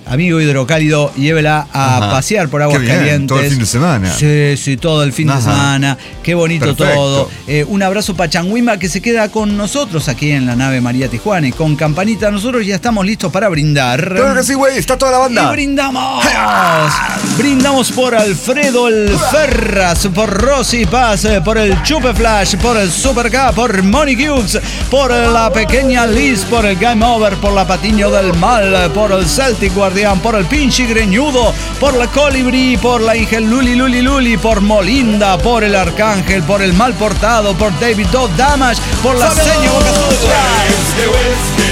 amigo hidrocálido, llévela a Ajá. pasear por aguas Qué bien, calientes. todo el fin de semana. Sí, sí, todo el fin Ajá. de semana. Qué bonito Perfecto. todo. Eh, un abrazo para Changuima, que se queda con nosotros aquí en la nave María Tijuana. Y con campanita, nosotros ya estamos listos para brindar. Claro que sí, güey, está toda la Y banda. brindamos. Brindamos por Alfredo El Ferras, por Rosy Paz, por el Chupe Flash, por el Super K, por Money Cubes, por la pequeña Liz, por el Game Over, por la Patiño del Mal, por el Celtic Guardián, por el Pinchi Greñudo, por la Colibrí, por la Ingel Luli Luli Luli, por Molinda, por el Arcángel, por el Mal Portado, por David Dodd Damage, por la Seña Boca Sucia.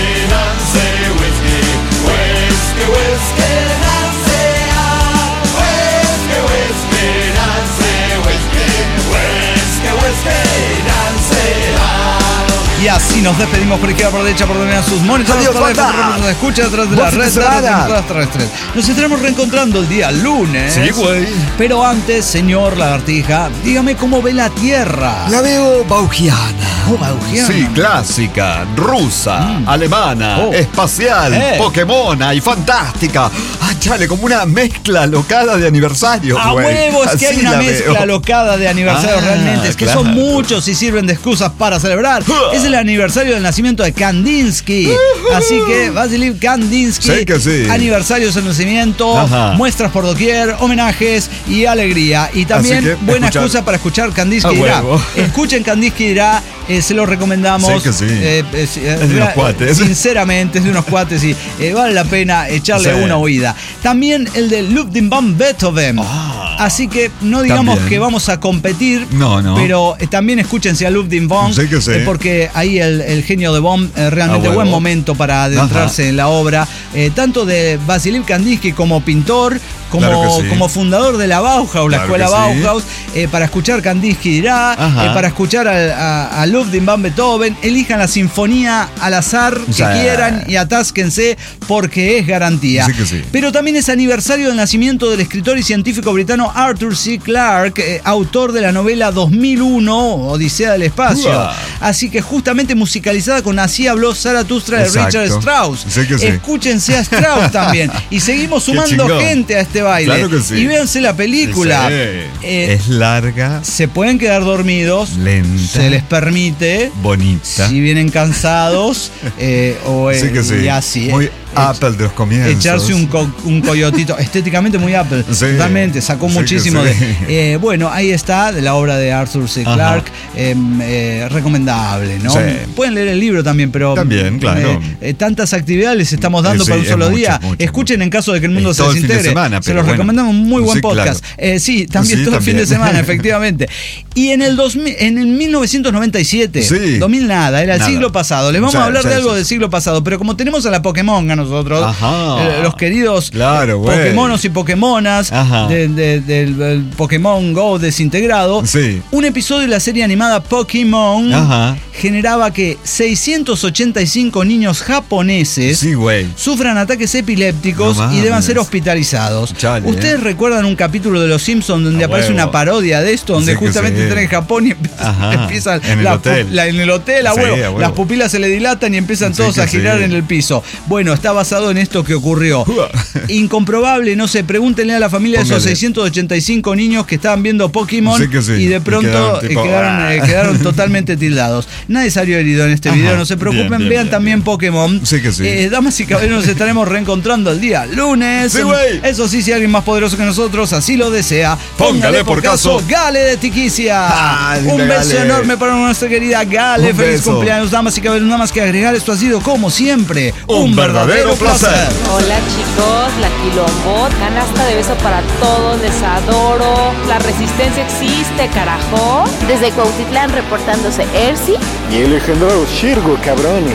Y así nos despedimos por izquierda, por derecha, por donde sus monitores. Adiós, por banda. teléfono, nos escucha a través de Buen las fin de redes semana. terrestres. Nos estaremos reencontrando el día lunes. Sí, güey. Pero antes, señor Lagartija, dígame cómo ve la Tierra. La veo baugiana. Oh, baugiana. Sí, clásica, rusa, Mm. alemana, Oh. espacial, Eh. Pokémona y fantástica. Ah, chale, como una mezcla locada de aniversarios, A güey. huevo, es que hay Así una la mezcla veo. locada de aniversarios Ah, realmente. Es que claro. son muchos y sirven de excusas para celebrar. Es el aniversario del nacimiento de Kandinsky. Así que, Vasily Kandinsky. Sí que sí. Aniversarios del nacimiento, Ajá. muestras por doquier, homenajes y alegría. Y también Así que, buena escuchar- excusa para escuchar Kandinsky A dirá. huevo. Escuchen Kandinsky dirá. Eh, se lo recomendamos. Sí que sí. Eh, eh, sí, eh, Es de unos cuates. Sinceramente, es de unos cuates y eh, vale la pena echarle Sí. una oída. También el de Ludwig van Beethoven. Ah. Así que no digamos También. que vamos a competir. No, no. Pero eh, también escúchense a Ludwig von. Sí que sí. eh, porque ahí el, el genio de Von eh, realmente A huevo. buen momento para adentrarse Ajá. en la obra. eh, tanto de Vasily Kandinsky como pintor. Como, Claro que sí. como fundador de la Bauhaus, la Claro escuela que sí. Bauhaus, eh, para escuchar Kandinsky dirá, Ajá. eh, para escuchar a, a, a Ludwig van Beethoven, elijan la sinfonía al azar que Sí. quieran y atásquense porque es garantía. Sí que sí. Pero también es aniversario del nacimiento del escritor y científico britano Arthur C. Clarke, eh, autor de la novela dos mil uno, Odisea del Espacio. Uah. Así que justamente musicalizada con Así habló Zaratustra de Exacto. Richard Strauss. Sí que sí. Escúchense a Strauss también. Y seguimos Qué sumando chingón. gente a este baile. Claro que sí. Y véanse la película. Sí. Eh, Es larga, se pueden quedar dormidos. lenta, Se les permite. bonita. Si vienen cansados eh, o eh, Sí que sí. y así. Muy eh, Apple de los comienzos. Echarse un, co- un coyotito, estéticamente muy Apple, Sí. totalmente, sacó Sí que muchísimo sí. de... eh, bueno, ahí está, de la obra de Arthur C. Ajá. Clarke, eh, eh, recomendable, ¿no? Sí. Pueden leer el libro también, pero... También, claro. eh, eh, tantas actividades les estamos dando Eh, sí, para un es solo mucho, día. mucho, Escuchen mucho. en caso de que el mundo Es se todo el fin de desintegre. semana, se pero los bueno. recomendamos, un muy buen Sí, podcast. claro. Eh, sí, también Sí, todo el fin de también. semana, efectivamente. Y en el, dos mil, en el mil novecientos noventa y siete, Sí. dos mil nada, era el Nada. siglo pasado. Les vamos Sí, a hablar sí, de algo sí. del siglo pasado, pero como tenemos a la Pokémon a nosotros, Ajá. eh, los queridos Claro, güey. Pokémonos y Pokémonas Ajá. de- de- del del Pokémon Go desintegrado, Sí. un episodio de la serie animada Pokémon Ajá. generaba que seiscientos ochenta y cinco niños japoneses Sí, güey. sufran ataques epilépticos No y deban mames. ser hospitalizados. Chale, ¿Ustedes eh. recuerdan un capítulo de Los Simpsons donde A aparece huevo. una parodia de esto? Donde Sí que justamente sí. están en Japón y empieza, Ajá. empiezan En el la hotel. pu- la- en el hotel, a Sí, huevo. a huevo. Las pupilas se le dilatan y empiezan Sí todos que a girar sí. en el piso. Bueno, está basado en esto que ocurrió. Uah. Incomprobable, no sé, pregúntenle a la familia de esos Póngale. seiscientos ochenta y cinco niños que estaban viendo Pokémon Sí que sí. y de Y pronto quedaron eh, tipo, quedaron, "Ah". eh, quedaron totalmente tildados. Nadie salió herido en este Ajá. video, no se preocupen, Bien, bien, vean bien, también bien. Pokémon. Sí que sí. Eh, damas y caballeros, nos estaremos reencontrando el día lunes. Sí, güey. Eso sí, si alguien más poderoso que nosotros así lo desea, Póngale por caso. Gale de Tiquicia. Ah, linda Un beso Gale. enorme para nuestra querida Gale. Un Feliz beso. cumpleaños, damas y caballeros. Nada más que agregar, esto ha sido como siempre Un verdadero placer. Hola chicos, la Quilombot, canasta de beso para todos, les adoro. La resistencia existe, carajo. Desde Cuautitlán reportándose Ersi. Y el legendario Shirgo, cabrones.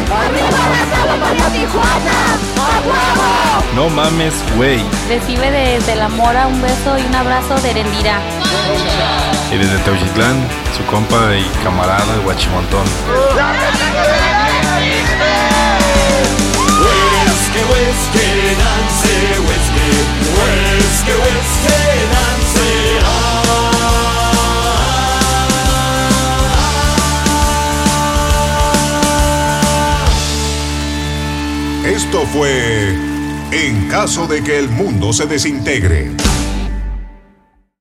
No mames, güey. Recibe desde la Mora un beso y un abrazo de Erendira. Y desde Teuchitlán, su compa y camarada el Guachimontón. Esto fue en caso de que el mundo se desintegre.